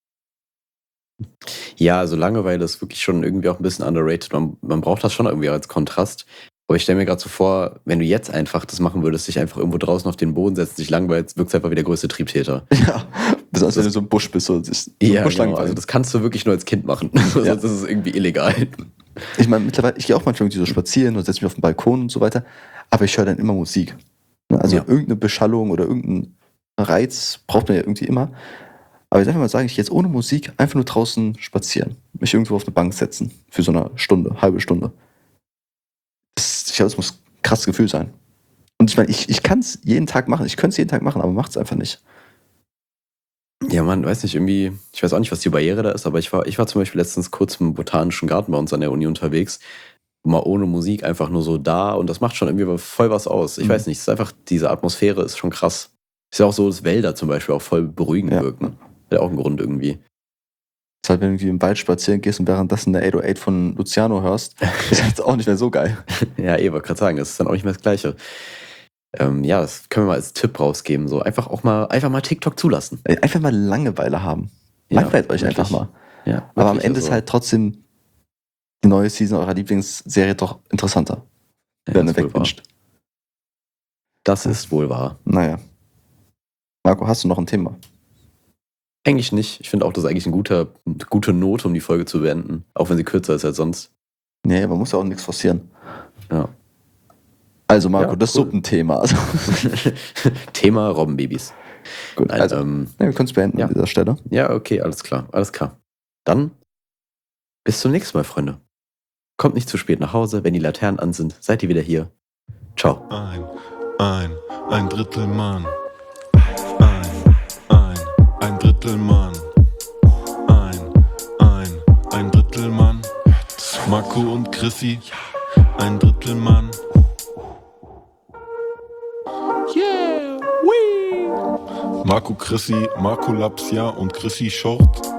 Ja, also Langeweile ist wirklich schon irgendwie auch ein bisschen underrated. Man, man braucht das schon irgendwie als Kontrast. Aber ich stelle mir gerade so vor, wenn du jetzt einfach das machen würdest, dich einfach irgendwo draußen auf den Boden setzen, dich langweilst, wirkst du einfach wie der größte Triebtäter. Ja, besonders wenn du so im Busch bist und sich so im Ja, Busch genau. langweilen. Also das kannst du wirklich nur als Kind machen. Ja. Sonst ist es irgendwie illegal. Ich meine, mittlerweile, ich gehe auch manchmal irgendwie so spazieren und setze mich auf den Balkon und so weiter, aber ich höre dann immer Musik. Ne, Also Ja. irgendeine Beschallung oder irgendein Reiz braucht man ja irgendwie immer. Aber ich darf mal sagen, ich gehe jetzt ohne Musik einfach nur draußen spazieren. Mich irgendwo auf eine Bank setzen. Für so eine Stunde, halbe Stunde. Das, ich glaube, das muss ein krasses Gefühl sein. Und ich meine, ich, ich kann es jeden Tag machen. Ich könnte es jeden Tag machen, aber macht es einfach nicht. Ja, man, weiß nicht, irgendwie, ich weiß auch nicht, was die Barriere da ist, aber ich war, ich war zum Beispiel letztens kurz im Botanischen Garten bei uns an der Uni unterwegs, mal ohne Musik einfach nur so da und das macht schon irgendwie voll was aus. Ich Mhm. weiß nicht, es ist einfach, diese Atmosphäre ist schon krass. Ist ja auch so, dass Wälder zum Beispiel auch voll beruhigend Ja. wirken. Hat ja auch einen Grund irgendwie. Das ist halt, wenn du irgendwie im Wald spazieren gehst und währenddessen eine acht null acht von Luciano hörst, ist jetzt auch nicht mehr so geil. Ja, eh, wollte gerade sagen, das ist dann auch nicht mehr das Gleiche. Ähm, ja, das können wir mal als Tipp rausgeben. So einfach auch mal, einfach mal TikTok zulassen. Ey, Einfach mal Langeweile haben. Ja, Langweilt euch wirklich. einfach mal. Ja, Aber am wirklich, Ende also, ist halt trotzdem die neue Season eurer Lieblingsserie doch interessanter, ja, wenn ihr ist wohl wahr. wegwünscht. Das ist wohl wahr. Naja. Marco, hast du noch ein Thema? Eigentlich nicht. Ich finde auch, das ist eigentlich ein guter, eine gute Note, um die Folge zu beenden. Auch wenn sie kürzer ist als sonst. Nee, man muss ja auch nichts forcieren. Ja. Also Marco, Ja, das cool. Suppenthema. Also, Thema Robbenbabys. gut, Nein, also ähm, nee, wir können es beenden ja. an dieser Stelle. ja, okay, alles klar, alles klar. Dann bis zum nächsten Mal, Freunde. Kommt nicht zu spät nach Hause, wenn die Laternen an sind, seid ihr wieder hier. Ciao. Ein, ein, ein Drittel Mann. Ein, ein, ein Drittel Mann. Ein, ein, ein Drittel Mann. Marco und Chrissy, ein Drittel Mann. Yeah, wee. Marco Chrissy, Marco Lapsia und Chrissy Short.